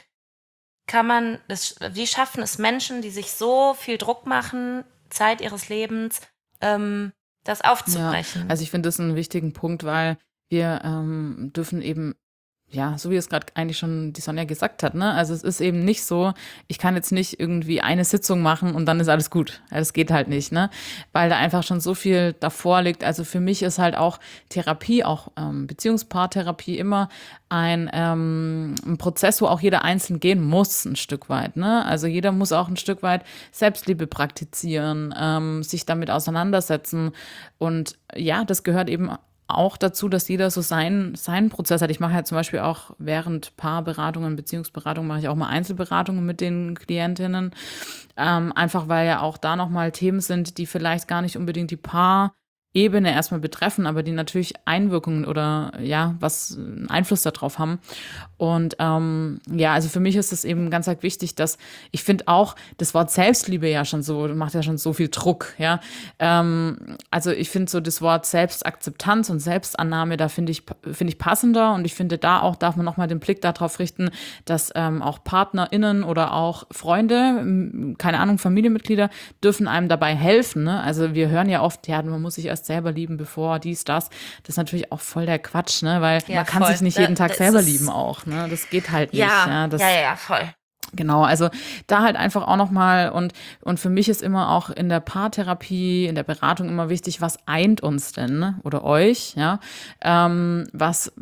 schaffen es Menschen, die sich so viel Druck machen, Zeit ihres Lebens, das aufzubrechen? Also ich finde das einen wichtigen Punkt, weil wir dürfen eben, ja, so wie es gerade eigentlich schon die Sonja gesagt hat, ne? Also es ist eben nicht so, ich kann jetzt nicht irgendwie eine Sitzung machen und dann ist alles gut. Ja, das geht halt nicht, ne? Weil da einfach schon so viel davor liegt. Also für mich ist halt auch Therapie, auch Beziehungspaartherapie immer ein Prozess, wo auch jeder einzeln gehen muss, ein Stück weit, ne? Also jeder muss auch ein Stück weit Selbstliebe praktizieren, sich damit auseinandersetzen. Und ja, das gehört eben auch dazu, dass jeder so seinen Prozess hat. Ich mache ja zum Beispiel auch während Paarberatungen, Beziehungsberatungen, mache ich auch mal Einzelberatungen mit den Klientinnen. Einfach weil ja auch da nochmal Themen sind, die vielleicht gar nicht unbedingt die Paarebene erstmal betreffen, aber die natürlich Einwirkungen oder ja, was einen Einfluss darauf haben. Und ja, also für mich ist es eben ganz arg wichtig, dass ich finde auch, das Wort Selbstliebe ja schon so, macht ja schon so viel Druck, ja. Also ich finde so das Wort Selbstakzeptanz und Selbstannahme, da finde ich passender, und ich finde, da auch darf man nochmal den Blick darauf richten, dass auch PartnerInnen oder auch Freunde, keine Ahnung, Familienmitglieder, dürfen einem dabei helfen, ne? Also wir hören ja oft, ja, man muss sich erst selber lieben, bevor dies, das. Das ist natürlich auch voll der Quatsch, ne? Weil man kann sich nicht jeden Tag selber lieben auch, ne? Das geht halt nicht. Ja, voll. Genau, also da halt einfach auch nochmal, und für mich ist immer auch in der Paartherapie, in der Beratung immer wichtig, was eint uns denn, ne? Oder euch, ja? Was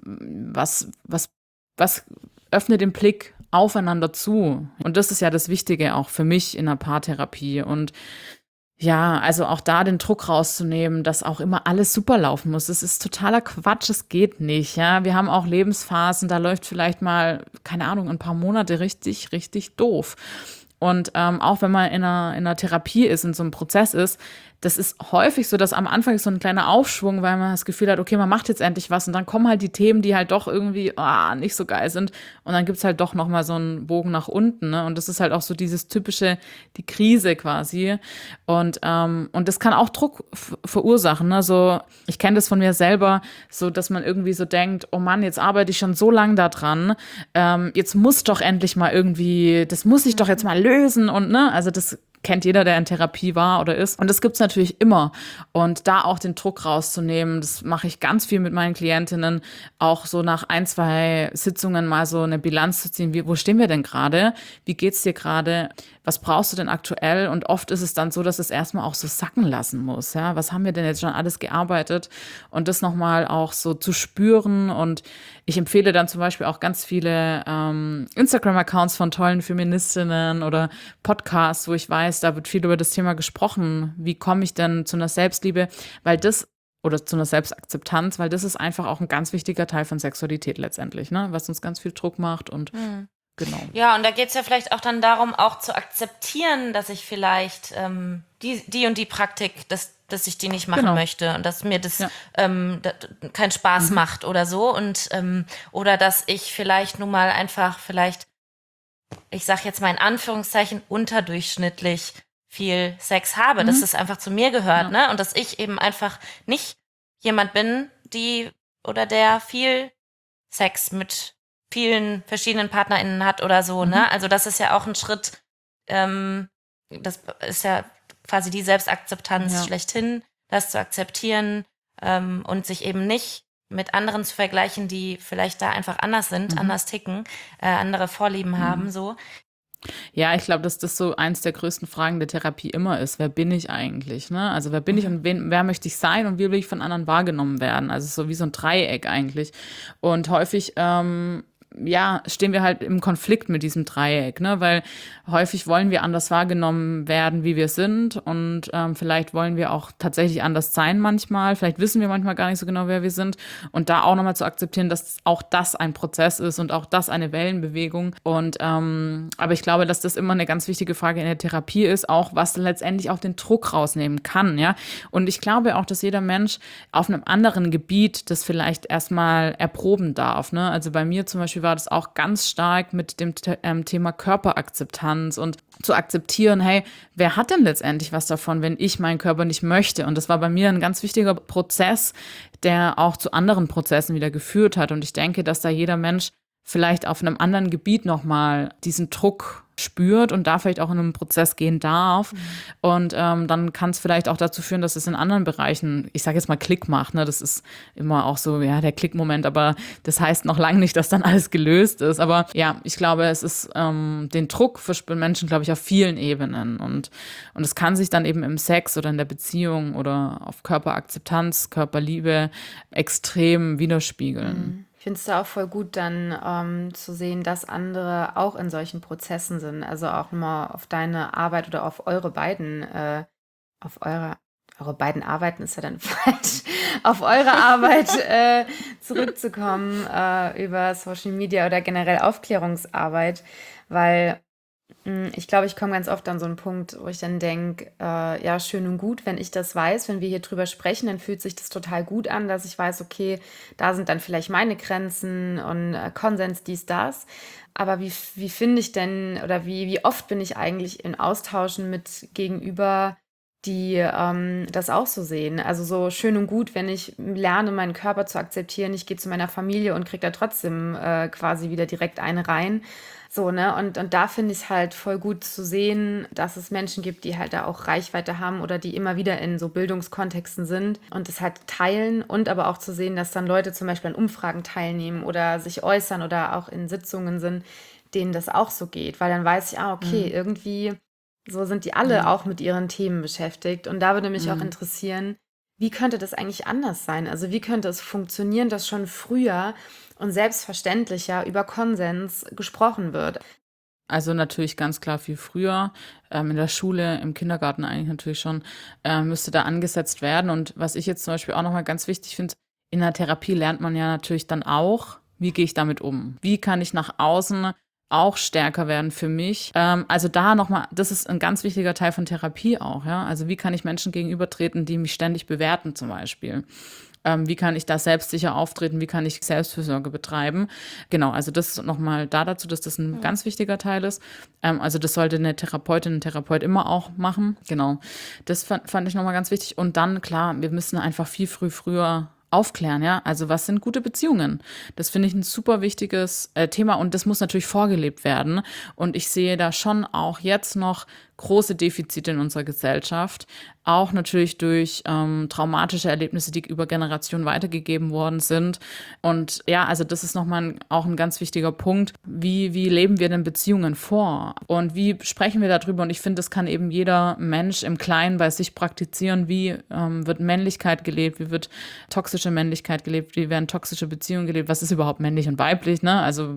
öffnet den Blick aufeinander zu? Und das ist ja das Wichtige auch für mich in der Paartherapie. Und ja, also auch da den Druck rauszunehmen, dass auch immer alles super laufen muss. Das ist totaler Quatsch, es geht nicht, ja. Wir haben auch Lebensphasen, da läuft vielleicht mal, keine Ahnung, ein paar Monate richtig, richtig doof. Und auch wenn man in einer Therapie ist, in so einem Prozess ist, das ist häufig so, dass am Anfang ist so ein kleiner Aufschwung, weil man das Gefühl hat, okay, man macht jetzt endlich was, und dann kommen halt die Themen, die halt doch irgendwie nicht so geil sind, und dann gibt's halt doch nochmal so einen Bogen nach unten, ne? Und das ist halt auch so dieses typische, die Krise quasi, und das kann auch Druck verursachen, ne? So, ich kenne das von mir selber, so, dass man irgendwie so denkt, oh Mann, jetzt arbeite ich schon so lange da dran, jetzt muss doch endlich mal irgendwie, das muss ich doch jetzt mal lösen, und ne, also das kennt jeder, der in Therapie war oder ist. Und das gibt's natürlich immer. Und da auch den Druck rauszunehmen, das mache ich ganz viel mit meinen Klientinnen, auch so nach 1, 2 Sitzungen mal so eine Bilanz zu ziehen. Wo stehen wir denn gerade? Wie geht's dir gerade? Was brauchst du denn aktuell? Und oft ist es dann so, dass es erstmal auch so sacken lassen muss. Ja, was haben wir denn jetzt schon alles gearbeitet? Und das nochmal auch so zu spüren. Und ich empfehle dann zum Beispiel auch ganz viele Instagram-Accounts von tollen Feministinnen oder Podcasts, wo ich weiß, da wird viel über das Thema gesprochen. Wie komme ich denn zu einer Selbstliebe? Oder zu einer Selbstakzeptanz, weil das ist einfach auch ein ganz wichtiger Teil von Sexualität letztendlich, ne? Was uns ganz viel Druck macht und genau. Ja, und da geht's ja vielleicht auch dann darum, auch zu akzeptieren, dass ich vielleicht die und die Praktik, dass ich die nicht machen möchte und dass mir das keinen Spaß macht oder so, und oder dass ich vielleicht nun mal einfach ich sag jetzt mal in Anführungszeichen, unterdurchschnittlich viel Sex habe, dass es einfach zu mir gehört, ne? Und dass ich eben einfach nicht jemand bin, der viel Sex mit vielen verschiedenen PartnerInnen hat oder so, ne? Also das ist ja auch ein Schritt, das ist ja quasi die Selbstakzeptanz schlechthin, das zu akzeptieren und sich eben nicht mit anderen zu vergleichen, die vielleicht da einfach anders sind, anders ticken, andere Vorlieben haben, so. Ja, ich glaube, dass das so eins der größten Fragen der Therapie immer ist. Wer bin ich eigentlich? Ne? Also wer bin ich und wer möchte ich sein und wie will ich von anderen wahrgenommen werden? Also so wie so ein Dreieck eigentlich. Und häufig stehen wir halt im Konflikt mit diesem Dreieck, ne? Weil häufig wollen wir anders wahrgenommen werden, wie wir sind und vielleicht wollen wir auch tatsächlich anders sein manchmal. Vielleicht wissen wir manchmal gar nicht so genau, wer wir sind und da auch nochmal zu akzeptieren, dass auch das ein Prozess ist und auch das eine Wellenbewegung. Und aber ich glaube, dass das immer eine ganz wichtige Frage in der Therapie ist, auch was letztendlich auch den Druck rausnehmen kann, ja. Und ich glaube auch, dass jeder Mensch auf einem anderen Gebiet das vielleicht erstmal erproben darf, ne? Also bei mir zum Beispiel war das auch ganz stark mit dem Thema Körperakzeptanz und zu akzeptieren, hey, wer hat denn letztendlich was davon, wenn ich meinen Körper nicht möchte? Und das war bei mir ein ganz wichtiger Prozess, der auch zu anderen Prozessen wieder geführt hat. Und ich denke, dass da jeder Mensch vielleicht auf einem anderen Gebiet nochmal diesen Druck spürt und da vielleicht auch in einen Prozess gehen darf. Und dann kann es vielleicht auch dazu führen, dass es in anderen Bereichen, ich sage jetzt mal Klick macht, ne? Das ist immer auch so, ja, der Klickmoment, aber das heißt noch lange nicht, dass dann alles gelöst ist. Aber ja, ich glaube, es ist den Druck verspüren Menschen, glaube ich, auf vielen Ebenen. Und es kann sich dann eben im Sex oder in der Beziehung oder auf Körperakzeptanz, Körperliebe extrem widerspiegeln. Ich finde es da auch voll gut, dann zu sehen, dass andere auch in solchen Prozessen sind. Also auch mal auf deine Arbeit oder auf eure beiden, eure beiden Arbeiten ist ja dann falsch, auf eure Arbeit zurückzukommen über Social Media oder generell Aufklärungsarbeit, weil ich glaube, ich komme ganz oft an so einen Punkt, wo ich dann denke, ja, schön und gut, wenn ich das weiß, wenn wir hier drüber sprechen, dann fühlt sich das total gut an, dass ich weiß, okay, da sind dann vielleicht meine Grenzen und Konsens, dies, das. Aber wie finde ich denn oder wie oft bin ich eigentlich in Austauschen mit Gegenüber, die das auch so sehen? Also so schön und gut, wenn ich lerne, meinen Körper zu akzeptieren, ich gehe zu meiner Familie und kriege da trotzdem quasi wieder direkt eine rein. So, ne? Und da finde ich es halt voll gut zu sehen, dass es Menschen gibt, die halt da auch Reichweite haben oder die immer wieder in so Bildungskontexten sind und es halt teilen und aber auch zu sehen, dass dann Leute zum Beispiel an Umfragen teilnehmen oder sich äußern oder auch in Sitzungen sind, denen das auch so geht, weil dann weiß ich, okay, irgendwie so sind die alle auch mit ihren Themen beschäftigt und da würde mich auch interessieren, wie könnte das eigentlich anders sein? Also wie könnte es funktionieren, dass schon früher und selbstverständlicher über Konsens gesprochen wird? Also natürlich ganz klar viel früher, in der Schule, im Kindergarten eigentlich natürlich schon, müsste da angesetzt werden. Und was ich jetzt zum Beispiel auch nochmal ganz wichtig finde, in der Therapie lernt man ja natürlich dann auch, wie gehe ich damit um? Wie kann ich nach außen auch stärker werden für mich? Also da nochmal, das ist ein ganz wichtiger Teil von Therapie auch, ja. Also wie kann ich Menschen gegenübertreten, die mich ständig bewerten zum Beispiel? Wie kann ich da selbstsicher auftreten? Wie kann ich Selbstfürsorge betreiben? Genau, also das nochmal dazu, dass das ein ganz wichtiger Teil ist. Also das sollte eine Therapeutin, ein Therapeut immer auch machen. Genau, das fand ich nochmal ganz wichtig. Und dann, klar, wir müssen einfach viel früher aufklären, ja. Also was sind gute Beziehungen? Das finde ich ein super wichtiges Thema und das muss natürlich vorgelebt werden. Und ich sehe da schon auch jetzt noch große Defizite in unserer Gesellschaft, auch natürlich durch traumatische Erlebnisse, die über Generationen weitergegeben worden sind. Und ja, also das ist nochmal auch ein ganz wichtiger Punkt. Wie leben wir denn Beziehungen vor? Und wie sprechen wir darüber? Und ich finde, das kann eben jeder Mensch im Kleinen bei sich praktizieren. Wie wird Männlichkeit gelebt? Wie wird toxische Männlichkeit gelebt? Wie werden toxische Beziehungen gelebt? Was ist überhaupt männlich und weiblich? Ne? Also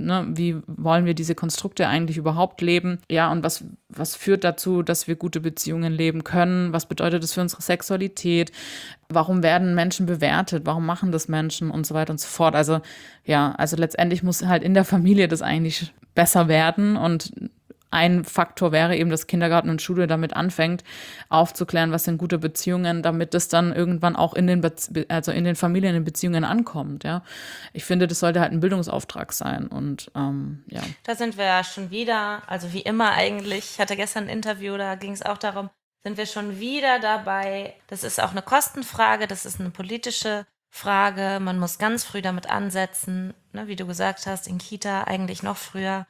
wie wollen wir diese Konstrukte eigentlich überhaupt leben? Ja, und was führt dazu, dass wir gute Beziehungen leben können? Was bedeutet das für unsere Sexualität? Warum werden Menschen bewertet? Warum machen das Menschen? Und so weiter und so fort. Also ja, also letztendlich muss halt in der Familie das eigentlich besser werden und ein Faktor wäre eben, dass Kindergarten und Schule damit anfängt, aufzuklären, was sind gute Beziehungen, damit das dann irgendwann auch in den Familien, in Beziehungen ankommt. Ja, ich finde, das sollte halt ein Bildungsauftrag sein. Und ja. Da sind wir ja schon wieder, also wie immer eigentlich. Ich hatte gestern ein Interview, da ging es auch darum, sind wir schon wieder dabei. Das ist auch eine Kostenfrage, das ist eine politische Frage. Man muss ganz früh damit ansetzen, ne, wie du gesagt hast, in Kita eigentlich noch früher.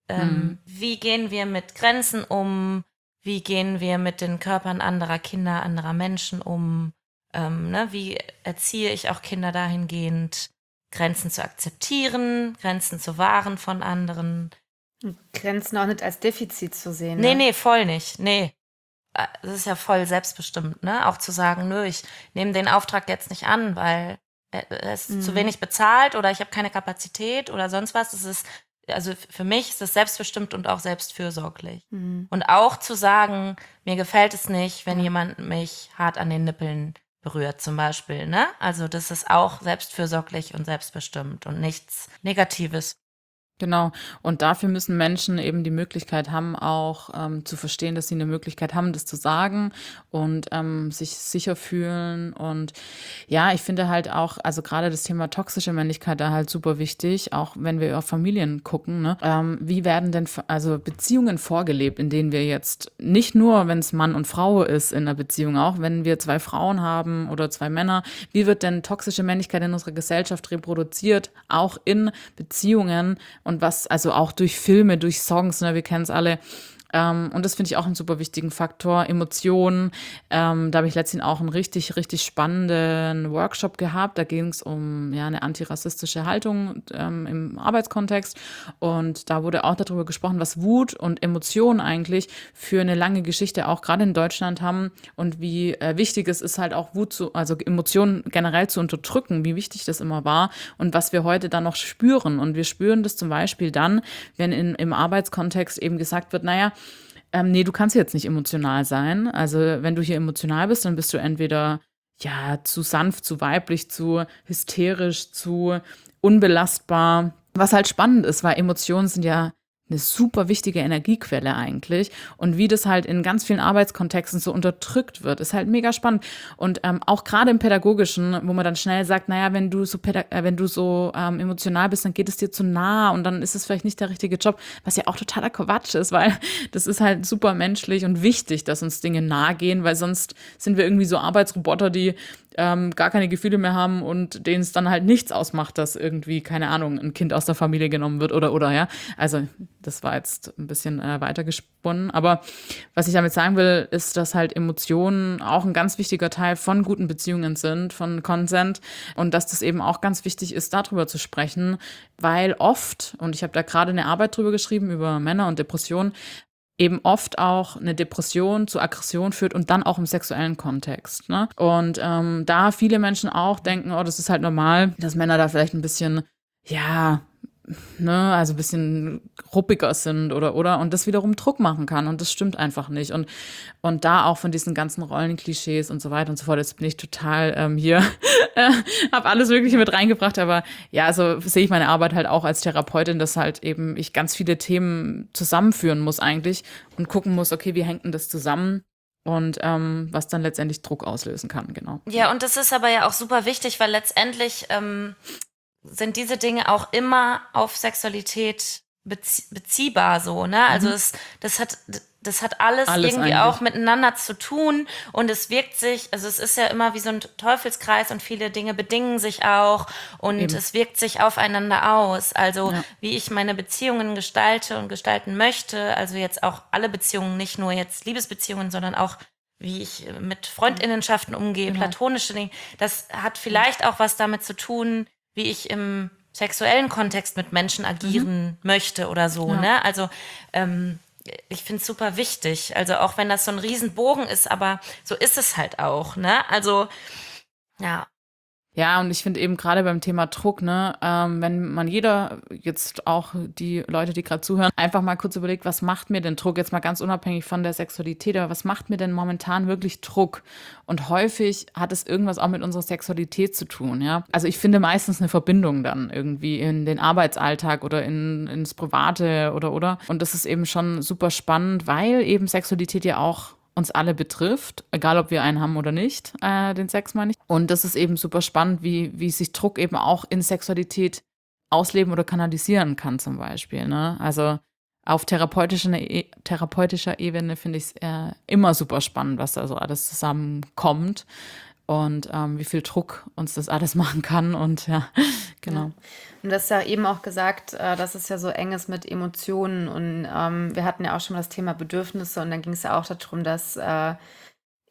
Wie gehen wir mit Grenzen um? Wie gehen wir mit den Körpern anderer Kinder, anderer Menschen um? Ne, wie erziehe ich auch Kinder dahingehend, Grenzen zu akzeptieren, Grenzen zu wahren von anderen. Grenzen auch nicht als Defizit zu sehen, Nee, ne? nee, voll nicht. Nee. Das ist ja voll selbstbestimmt, ne? Auch zu sagen, nö, ich nehme den Auftrag jetzt nicht an, weil er ist zu wenig bezahlt oder ich habe keine Kapazität oder sonst was. Also für mich ist es selbstbestimmt und auch selbstfürsorglich. Und auch zu sagen, mir gefällt es nicht, wenn jemand mich hart an den Nippeln berührt, zum Beispiel, ne? Also das ist auch selbstfürsorglich und selbstbestimmt und nichts Negatives. Genau. Und dafür müssen Menschen eben die Möglichkeit haben, auch zu verstehen, dass sie eine Möglichkeit haben, das zu sagen und sich sicher fühlen. Und ja, ich finde halt auch, also gerade das Thema toxische Männlichkeit da halt super wichtig, auch wenn wir auf Familien gucken, ne? Wie werden denn also Beziehungen vorgelebt, in denen wir jetzt nicht nur, wenn es Mann und Frau ist in einer Beziehung, auch wenn wir 2 Frauen haben oder 2 Männer, wie wird denn toxische Männlichkeit in unserer Gesellschaft reproduziert, auch in Beziehungen? Und was, also auch durch Filme, durch Songs, ne, wir kennen es alle. Und das finde ich auch einen super wichtigen Faktor. Emotionen. Da habe ich letztens auch einen richtig, richtig spannenden Workshop gehabt. Da ging es um eine antirassistische Haltung im Arbeitskontext. Und da wurde auch darüber gesprochen, was Wut und Emotionen eigentlich für eine lange Geschichte auch gerade in Deutschland haben und wie wichtig es ist, halt auch also Emotionen generell zu unterdrücken, wie wichtig das immer war und was wir heute dann noch spüren. Und wir spüren das zum Beispiel dann, wenn im Arbeitskontext eben gesagt wird, naja, nee, du kannst jetzt nicht emotional sein. Also wenn du hier emotional bist, dann bist du entweder zu sanft, zu weiblich, zu hysterisch, zu unbelastbar. Was halt spannend ist, weil Emotionen sind ja eine super wichtige Energiequelle eigentlich. Und wie das halt in ganz vielen Arbeitskontexten so unterdrückt wird, ist halt mega spannend. Und auch gerade im Pädagogischen, wo man dann schnell sagt, naja, wenn du so emotional bist, dann geht es dir zu nah und dann ist es vielleicht nicht der richtige Job, was ja auch totaler Quatsch ist, weil das ist halt super menschlich und wichtig, dass uns Dinge nahe gehen, weil sonst sind wir irgendwie so Arbeitsroboter, die gar keine Gefühle mehr haben und denen es dann halt nichts ausmacht, dass irgendwie, keine Ahnung, ein Kind aus der Familie genommen wird oder, ja. Also das war jetzt ein bisschen weitergesponnen. Aber was ich damit sagen will, ist, dass halt Emotionen auch ein ganz wichtiger Teil von guten Beziehungen sind, von Consent. Und dass das eben auch ganz wichtig ist, darüber zu sprechen, weil oft, und ich habe da gerade eine Arbeit drüber geschrieben, über Männer und Depressionen, eben oft auch eine Depression zu Aggression führt und dann auch im sexuellen Kontext. Ne? Und da viele Menschen auch denken, oh, das ist halt normal, dass Männer da vielleicht ein bisschen, also ein bisschen ruppiger sind oder und das wiederum Druck machen kann und das stimmt einfach nicht und da auch von diesen ganzen Rollenklischees und so weiter und so fort, jetzt bin ich total hier, habe alles Mögliche mit reingebracht, aber ja, also sehe ich meine Arbeit halt auch als Therapeutin, dass halt eben ich ganz viele Themen zusammenführen muss eigentlich und gucken muss, okay, wie hängt denn das zusammen? Und was dann letztendlich Druck auslösen kann, genau. Ja, und das ist aber ja auch super wichtig, weil letztendlich sind diese Dinge auch immer auf Sexualität beziehbar so, ne? Also das hat alles irgendwie eigentlich auch miteinander zu tun und es wirkt sich, also es ist ja immer wie so ein Teufelskreis und viele Dinge bedingen sich auch und Eben. es wirkt sich aufeinander aus. Also wie ich meine Beziehungen gestalte und gestalten möchte, also jetzt auch alle Beziehungen, nicht nur jetzt Liebesbeziehungen, sondern auch wie ich mit Freundinnenschaften umgehe, platonische Dinge, das hat vielleicht auch was damit zu tun, wie ich im sexuellen Kontext mit Menschen agieren möchte oder so, ne? Also ich finde es super wichtig. Also auch wenn das so ein Riesenbogen ist, aber so ist es halt auch, ne? Also, ja. Ja, und ich finde eben gerade beim Thema Druck, ne, wenn man jeder, jetzt auch die Leute, die gerade zuhören, einfach mal kurz überlegt, was macht mir denn Druck, jetzt mal ganz unabhängig von der Sexualität, aber was macht mir denn momentan wirklich Druck? Und häufig hat es irgendwas auch mit unserer Sexualität zu tun, ja. Also ich finde meistens eine Verbindung dann irgendwie in den Arbeitsalltag oder ins Private oder. Und das ist eben schon super spannend, weil eben Sexualität ja auch uns alle betrifft, egal ob wir einen haben oder nicht, den Sex meine ich. Und das ist eben super spannend, wie sich Druck eben auch in Sexualität ausleben oder kanalisieren kann zum Beispiel. Ne? Also auf therapeutischer Ebene finde ich es immer super spannend, was da so alles zusammenkommt und wie viel Druck uns das alles machen kann und ja, genau. Ja. Und das ist ja eben auch gesagt, dass es ja so eng ist mit Emotionen und wir hatten ja auch schon mal das Thema Bedürfnisse und dann ging es ja auch darum, dass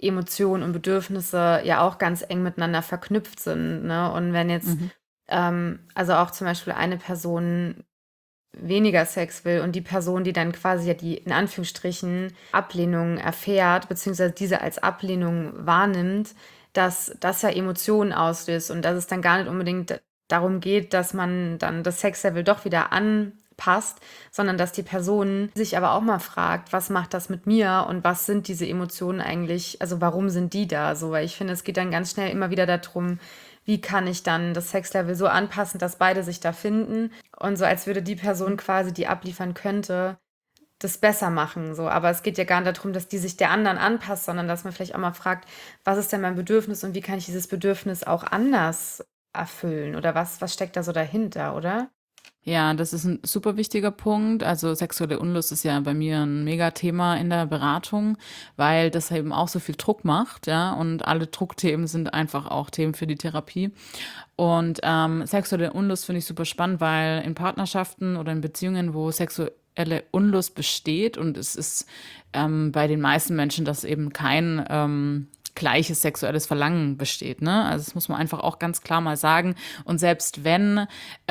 Emotionen und Bedürfnisse ja auch ganz eng miteinander verknüpft sind, ne? Und wenn jetzt, also auch zum Beispiel eine Person weniger Sex will und die Person, die dann quasi ja die in Anführungsstrichen Ablehnung erfährt, beziehungsweise diese als Ablehnung wahrnimmt, dass das ja Emotionen auslöst und dass es dann gar nicht unbedingt darum geht, dass man dann das Sexlevel doch wieder anpasst, sondern dass die Person sich aber auch mal fragt, was macht das mit mir und was sind diese Emotionen eigentlich, also warum sind die da so, weil ich finde, es geht dann ganz schnell immer wieder darum, wie kann ich dann das Sexlevel so anpassen, dass beide sich da finden und so, als würde die Person quasi, die abliefern könnte, das besser machen, so. Aber es geht ja gar nicht darum, dass die sich der anderen anpasst, sondern dass man vielleicht auch mal fragt, was ist denn mein Bedürfnis und wie kann ich dieses Bedürfnis auch anders erfüllen oder was steckt da so dahinter, oder? Ja, das ist ein super wichtiger Punkt. Also sexuelle Unlust ist ja bei mir ein Megathema in der Beratung, weil das eben auch so viel Druck macht, ja. Und alle Druckthemen sind einfach auch Themen für die Therapie. Und sexuelle Unlust finde ich super spannend, weil in Partnerschaften oder in Beziehungen, wo sexuelle Unlust besteht und es ist bei den meisten Menschen, dass eben kein gleiches sexuelles Verlangen besteht. Ne? Also das muss man einfach auch ganz klar mal sagen. Und selbst wenn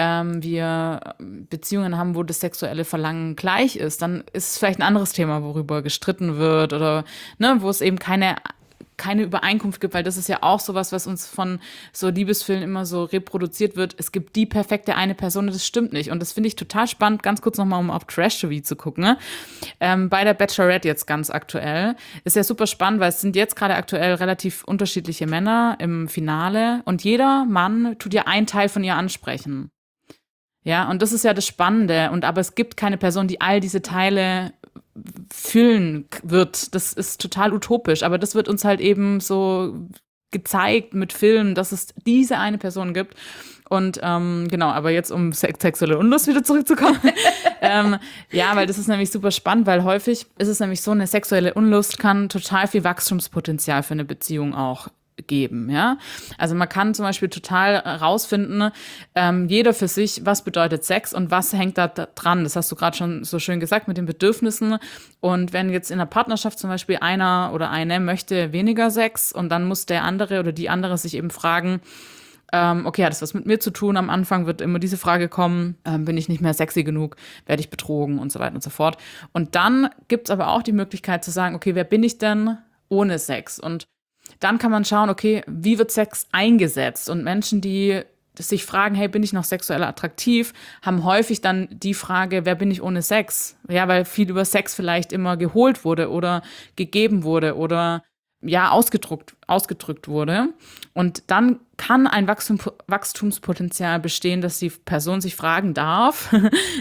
wir Beziehungen haben, wo das sexuelle Verlangen gleich ist, dann ist es vielleicht ein anderes Thema, worüber gestritten wird oder ne, wo es eben keine Übereinkunft gibt, weil das ist ja auch sowas, was uns von so Liebesfilmen immer so reproduziert wird. Es gibt die perfekte eine Person, das stimmt nicht. Und das finde ich total spannend, ganz kurz nochmal, um auf Trash-TV zu gucken. Ne? Bei der Bachelorette jetzt ganz aktuell. Ist ja super spannend, weil es sind jetzt gerade aktuell relativ unterschiedliche Männer im Finale und jeder Mann tut ja einen Teil von ihr ansprechen. Ja, und das ist ja das Spannende. Aber es gibt keine Person, die all diese Teile füllen wird. Das ist total utopisch, aber das wird uns halt eben so gezeigt mit Filmen, dass es diese eine Person gibt. Und genau, aber jetzt um sexuelle Unlust wieder zurückzukommen. Ja, weil das ist nämlich super spannend, weil häufig ist es nämlich so, eine sexuelle Unlust kann total viel Wachstumspotenzial für eine Beziehung auch geben, ja. Also man kann zum Beispiel total rausfinden, jeder für sich, was bedeutet Sex und was hängt da dran. Das hast du gerade schon so schön gesagt mit den Bedürfnissen. Und wenn jetzt in einer Partnerschaft zum Beispiel einer oder eine möchte weniger Sex und dann muss der andere oder die andere sich eben fragen, okay, hat das was mit mir zu tun? Am Anfang wird immer diese Frage kommen, bin ich nicht mehr sexy genug, werde ich betrogen und so weiter und so fort. Und dann gibt es aber auch die Möglichkeit zu sagen, okay, wer bin ich denn ohne Sex? Und dann kann man schauen, okay, wie wird Sex eingesetzt? Und Menschen, die sich fragen, hey, bin ich noch sexuell attraktiv, haben häufig dann die Frage, wer bin ich ohne Sex? Ja, weil viel über Sex vielleicht immer geholt wurde oder gegeben wurde oder ja, ausgedrückt wurde. Und dann kann ein Wachstumspotenzial bestehen, dass die Person sich fragen darf,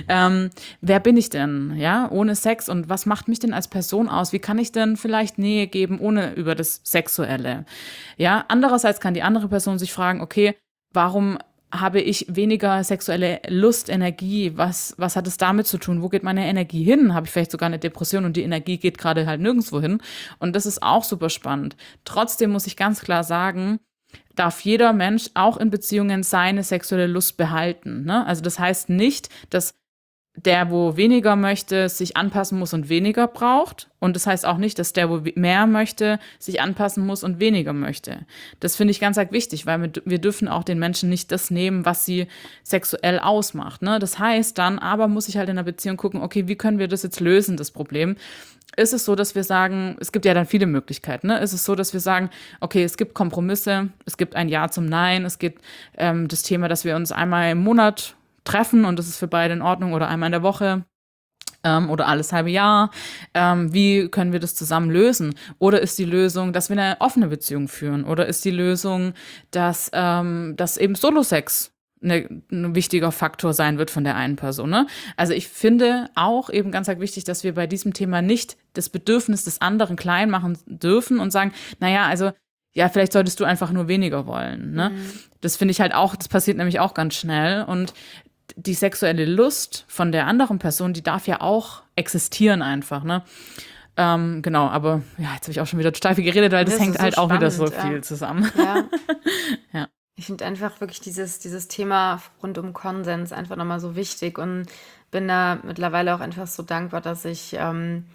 wer bin ich denn, ja, ohne Sex und was macht mich denn als Person aus? Wie kann ich denn vielleicht Nähe geben, ohne über das Sexuelle? Ja, andererseits kann die andere Person sich fragen, okay, warum habe ich weniger sexuelle Lust, Energie? Was hat es damit zu tun? Wo geht meine Energie hin? Habe ich vielleicht sogar eine Depression und die Energie geht gerade halt nirgendwo hin? Und das ist auch super spannend. Trotzdem muss ich ganz klar sagen, darf jeder Mensch auch in Beziehungen seine sexuelle Lust behalten. Ne? Also das heißt nicht, dass der, wo weniger möchte, sich anpassen muss und weniger braucht. Und das heißt auch nicht, dass der, wo mehr möchte, sich anpassen muss und weniger möchte. Das finde ich ganz arg wichtig, weil wir dürfen auch den Menschen nicht das nehmen, was sie sexuell ausmacht. Ne? Das heißt dann, aber muss ich halt in der Beziehung gucken, okay, wie können wir das jetzt lösen, das Problem? Ist es so, dass wir sagen, es gibt ja dann viele Möglichkeiten, ne? Ist es so, dass wir sagen, okay, es gibt Kompromisse, es gibt ein Ja zum Nein, es gibt das Thema, dass wir uns einmal im Monat treffen und das ist für beide in Ordnung oder einmal in der Woche oder alles halbe Jahr. Wie können wir das zusammen lösen? Oder ist die Lösung, dass wir eine offene Beziehung führen? Oder ist die Lösung, dass eben Solo-Sex ein wichtiger Faktor sein wird von der einen Person? Ne? Also ich finde auch eben ganz wichtig, dass wir bei diesem Thema nicht das Bedürfnis des anderen klein machen dürfen und sagen, naja, also ja, vielleicht solltest du einfach nur weniger wollen. Ne? Das finde ich halt auch, das passiert nämlich auch ganz schnell. Und die sexuelle Lust von der anderen Person, die darf ja auch existieren einfach, ne? Genau, aber ja, jetzt habe ich auch schon wieder total viel geredet, weil das hängt halt auch wieder so viel zusammen. Ja. Ja. Ich finde einfach wirklich dieses Thema rund um Konsens einfach nochmal so wichtig und bin da mittlerweile auch einfach so dankbar, dass ich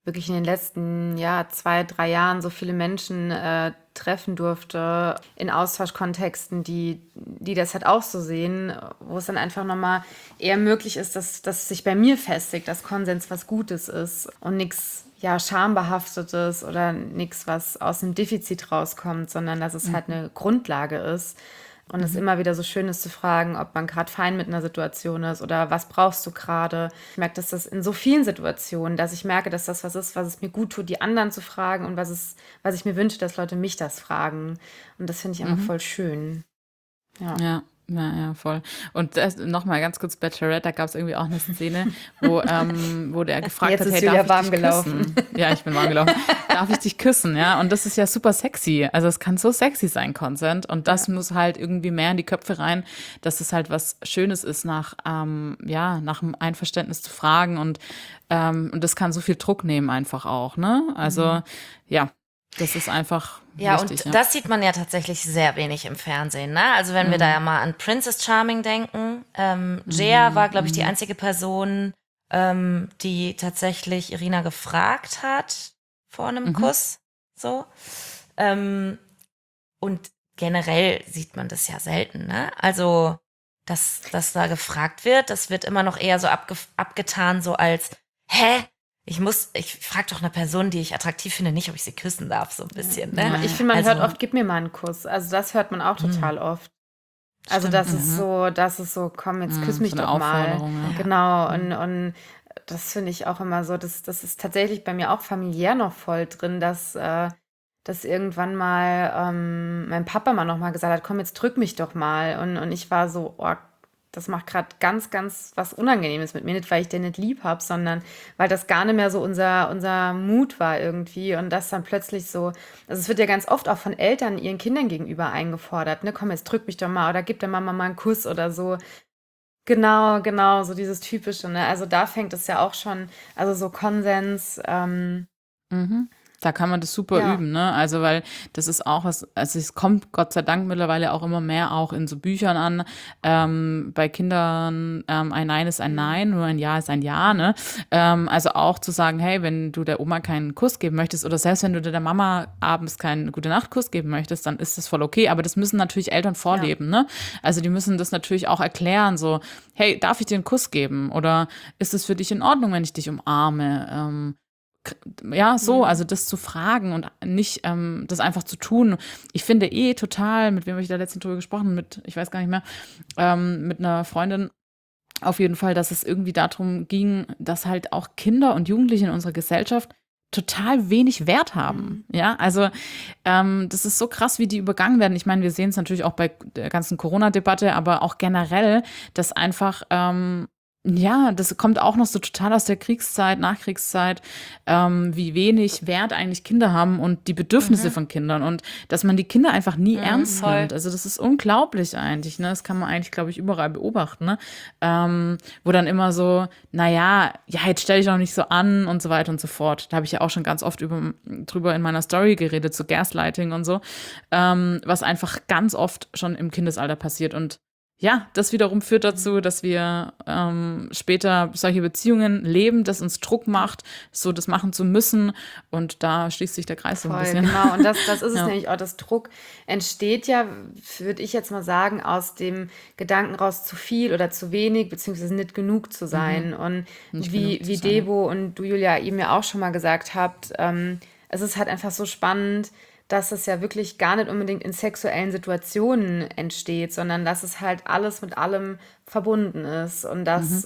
wirklich in den letzten 2, 3 Jahren so viele Menschen treffen durfte in Austauschkontexten, die das halt auch so sehen, wo es dann einfach nochmal eher möglich ist, dass sich bei mir festigt, dass Konsens was Gutes ist und nichts schambehaftetes oder nichts, was aus einem Defizit rauskommt, sondern dass es halt eine Grundlage ist. Und es immer wieder so schön ist zu fragen, ob man gerade fein mit einer Situation ist oder was brauchst du gerade. Ich merke, dass das in so vielen Situationen, dass ich merke, dass das was ist, was es mir gut tut, die anderen zu fragen und was ich mir wünsche, dass Leute mich das fragen. Und das finde ich einfach voll schön. Ja. Ja, voll. Und nochmal ganz kurz Bachelorette, da gab es irgendwie auch eine Szene, wo der gefragt Jetzt hat, ist hey, Julia darf warm ich dich gelaufen. küssen? Ja, ich bin warm gelaufen. Darf ich dich küssen? Ja, und das ist ja super sexy. Also es kann so sexy sein, Consent. Und das muss halt irgendwie mehr in die Köpfe rein, dass es halt was Schönes ist, nach dem Einverständnis zu fragen. Und das kann so viel Druck nehmen einfach auch, ne? Also, das ist einfach wichtig. Und das sieht man ja tatsächlich sehr wenig im Fernsehen, ne? Also wenn wir da ja mal an Princess Charming denken, Jaya war, glaube ich, die einzige Person, die tatsächlich Irina gefragt hat vor einem Kuss, so. Und generell sieht man das ja selten, ne? Also, dass da gefragt wird, das wird immer noch eher so abgetan, so als, ich frage doch eine Person, die ich attraktiv finde, nicht, ob ich sie küssen darf, so ein bisschen, ne? Ich finde, man hört oft, gib mir mal einen Kuss. Also das hört man auch total oft. Also das ist so, komm, jetzt küss mich so eine doch mal. Aufforderung, ja. Genau, und das finde ich auch immer so, das ist tatsächlich bei mir auch familiär noch voll drin, dass irgendwann mal mein Papa mal nochmal gesagt hat, komm, jetzt drück mich doch mal. Und ich war so, oh, das macht gerade ganz, ganz was Unangenehmes mit mir. Nicht, weil ich den nicht lieb habe, sondern weil das gar nicht mehr so unser Mut war irgendwie. Und das dann plötzlich so, also es wird ja ganz oft auch von Eltern ihren Kindern gegenüber eingefordert, ne, komm, jetzt drück mich doch mal oder gib der Mama mal einen Kuss oder so. Genau, so dieses Typische, ne? Also da fängt es ja auch schon, also so Konsens, Da kann man das super üben, ne? Also, weil das ist auch was, also es kommt Gott sei Dank mittlerweile auch immer mehr auch in so Büchern an. Bei Kindern ein Nein ist ein Nein, nur ein Ja ist ein Ja, ne? Also auch zu sagen, hey, wenn du der Oma keinen Kuss geben möchtest oder selbst wenn du der Mama abends keinen Gute-Nacht-Kuss geben möchtest, dann ist das voll okay. Aber das müssen natürlich Eltern vorleben, ne? Also die müssen das natürlich auch erklären, so, hey, darf ich dir einen Kuss geben? Oder ist es für dich in Ordnung, wenn ich dich umarme? Also das zu fragen und nicht das einfach zu tun. Ich finde total, mit wem habe ich da letztens drüber gesprochen, ich weiß gar nicht mehr, mit einer Freundin auf jeden Fall, dass es irgendwie darum ging, dass halt auch Kinder und Jugendliche in unserer Gesellschaft total wenig Wert haben. Ja, also das ist so krass, wie die übergangen werden. Ich meine, wir sehen es natürlich auch bei der ganzen Corona-Debatte, aber auch generell, dass einfach das kommt auch noch so total aus der Kriegszeit, Nachkriegszeit, wie wenig Wert eigentlich Kinder haben und die Bedürfnisse von Kindern und dass man die Kinder einfach nie ernst nimmt. Also das ist unglaublich eigentlich, ne? Das kann man eigentlich, glaube ich, überall beobachten, ne? Wo dann immer so, jetzt stell dich doch nicht so an und so weiter und so fort. Da habe ich ja auch schon ganz oft drüber in meiner Story geredet, zu Gaslighting und so, was einfach ganz oft schon im Kindesalter passiert und ja, das wiederum führt dazu, dass wir später solche Beziehungen leben, das uns Druck macht, so das machen zu müssen. Und da schließt sich der Kreis so ein bisschen. Genau, und das ist es nämlich auch. Das Druck entsteht ja, würde ich jetzt mal sagen, aus dem Gedanken raus, zu viel oder zu wenig, beziehungsweise nicht genug zu sein. Und wie Debo und du, Julia, eben ja auch schon mal gesagt habt, es ist halt einfach so spannend, dass es ja wirklich gar nicht unbedingt in sexuellen Situationen entsteht, sondern dass es halt alles mit allem verbunden ist und dass,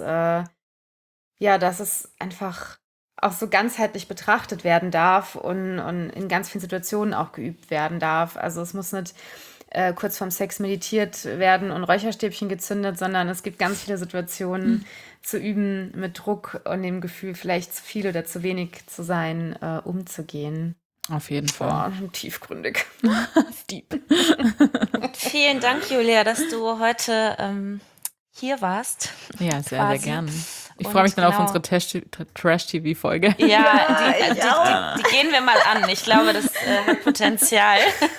dass es einfach auch so ganzheitlich betrachtet werden darf und in ganz vielen Situationen auch geübt werden darf. Also es muss nicht kurz vorm Sex meditiert werden und Räucherstäbchen gezündet, sondern es gibt ganz viele Situationen zu üben, mit Druck und dem Gefühl, vielleicht zu viel oder zu wenig zu sein, umzugehen. Auf jeden Fall. Tiefgründig. Deep. Vielen Dank, Julia, dass du heute hier warst. Ja, sehr, sehr gerne. Ich freue mich dann auf unsere Trash-TV-Folge. Ja, die gehen wir mal an. Ich glaube, das hat Potenzial.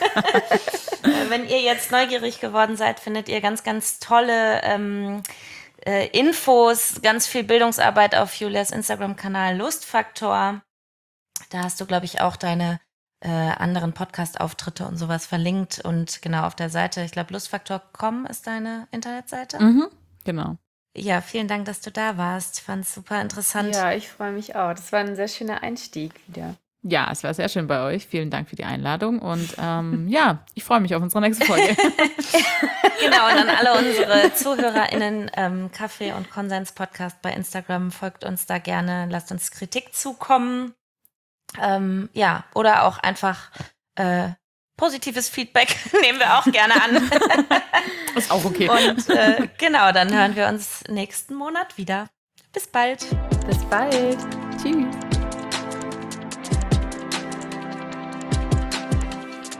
Wenn ihr jetzt neugierig geworden seid, findet ihr ganz, ganz tolle Infos, ganz viel Bildungsarbeit auf Julias Instagram-Kanal Lustfaktor. Da hast du, glaube ich, auch deine anderen Podcast-Auftritte und sowas verlinkt. Und genau auf der Seite, ich glaube, lustfaktor.com ist deine Internetseite. Genau. Ja, vielen Dank, dass du da warst. Ich fand es super interessant. Ja, ich freue mich auch. Das war ein sehr schöner Einstieg wieder. Ja, es war sehr schön bei euch. Vielen Dank für die Einladung. Und ja, ich freue mich auf unsere nächste Folge. Genau, und an alle unsere ZuhörerInnen, Kaffee und Konsens Podcast bei Instagram, folgt uns da gerne, lasst uns Kritik zukommen. Ja, oder auch einfach positives Feedback nehmen wir auch gerne an. Ist auch okay. Und genau, dann hören wir uns nächsten Monat wieder. Bis bald. Bis bald. Tschüss.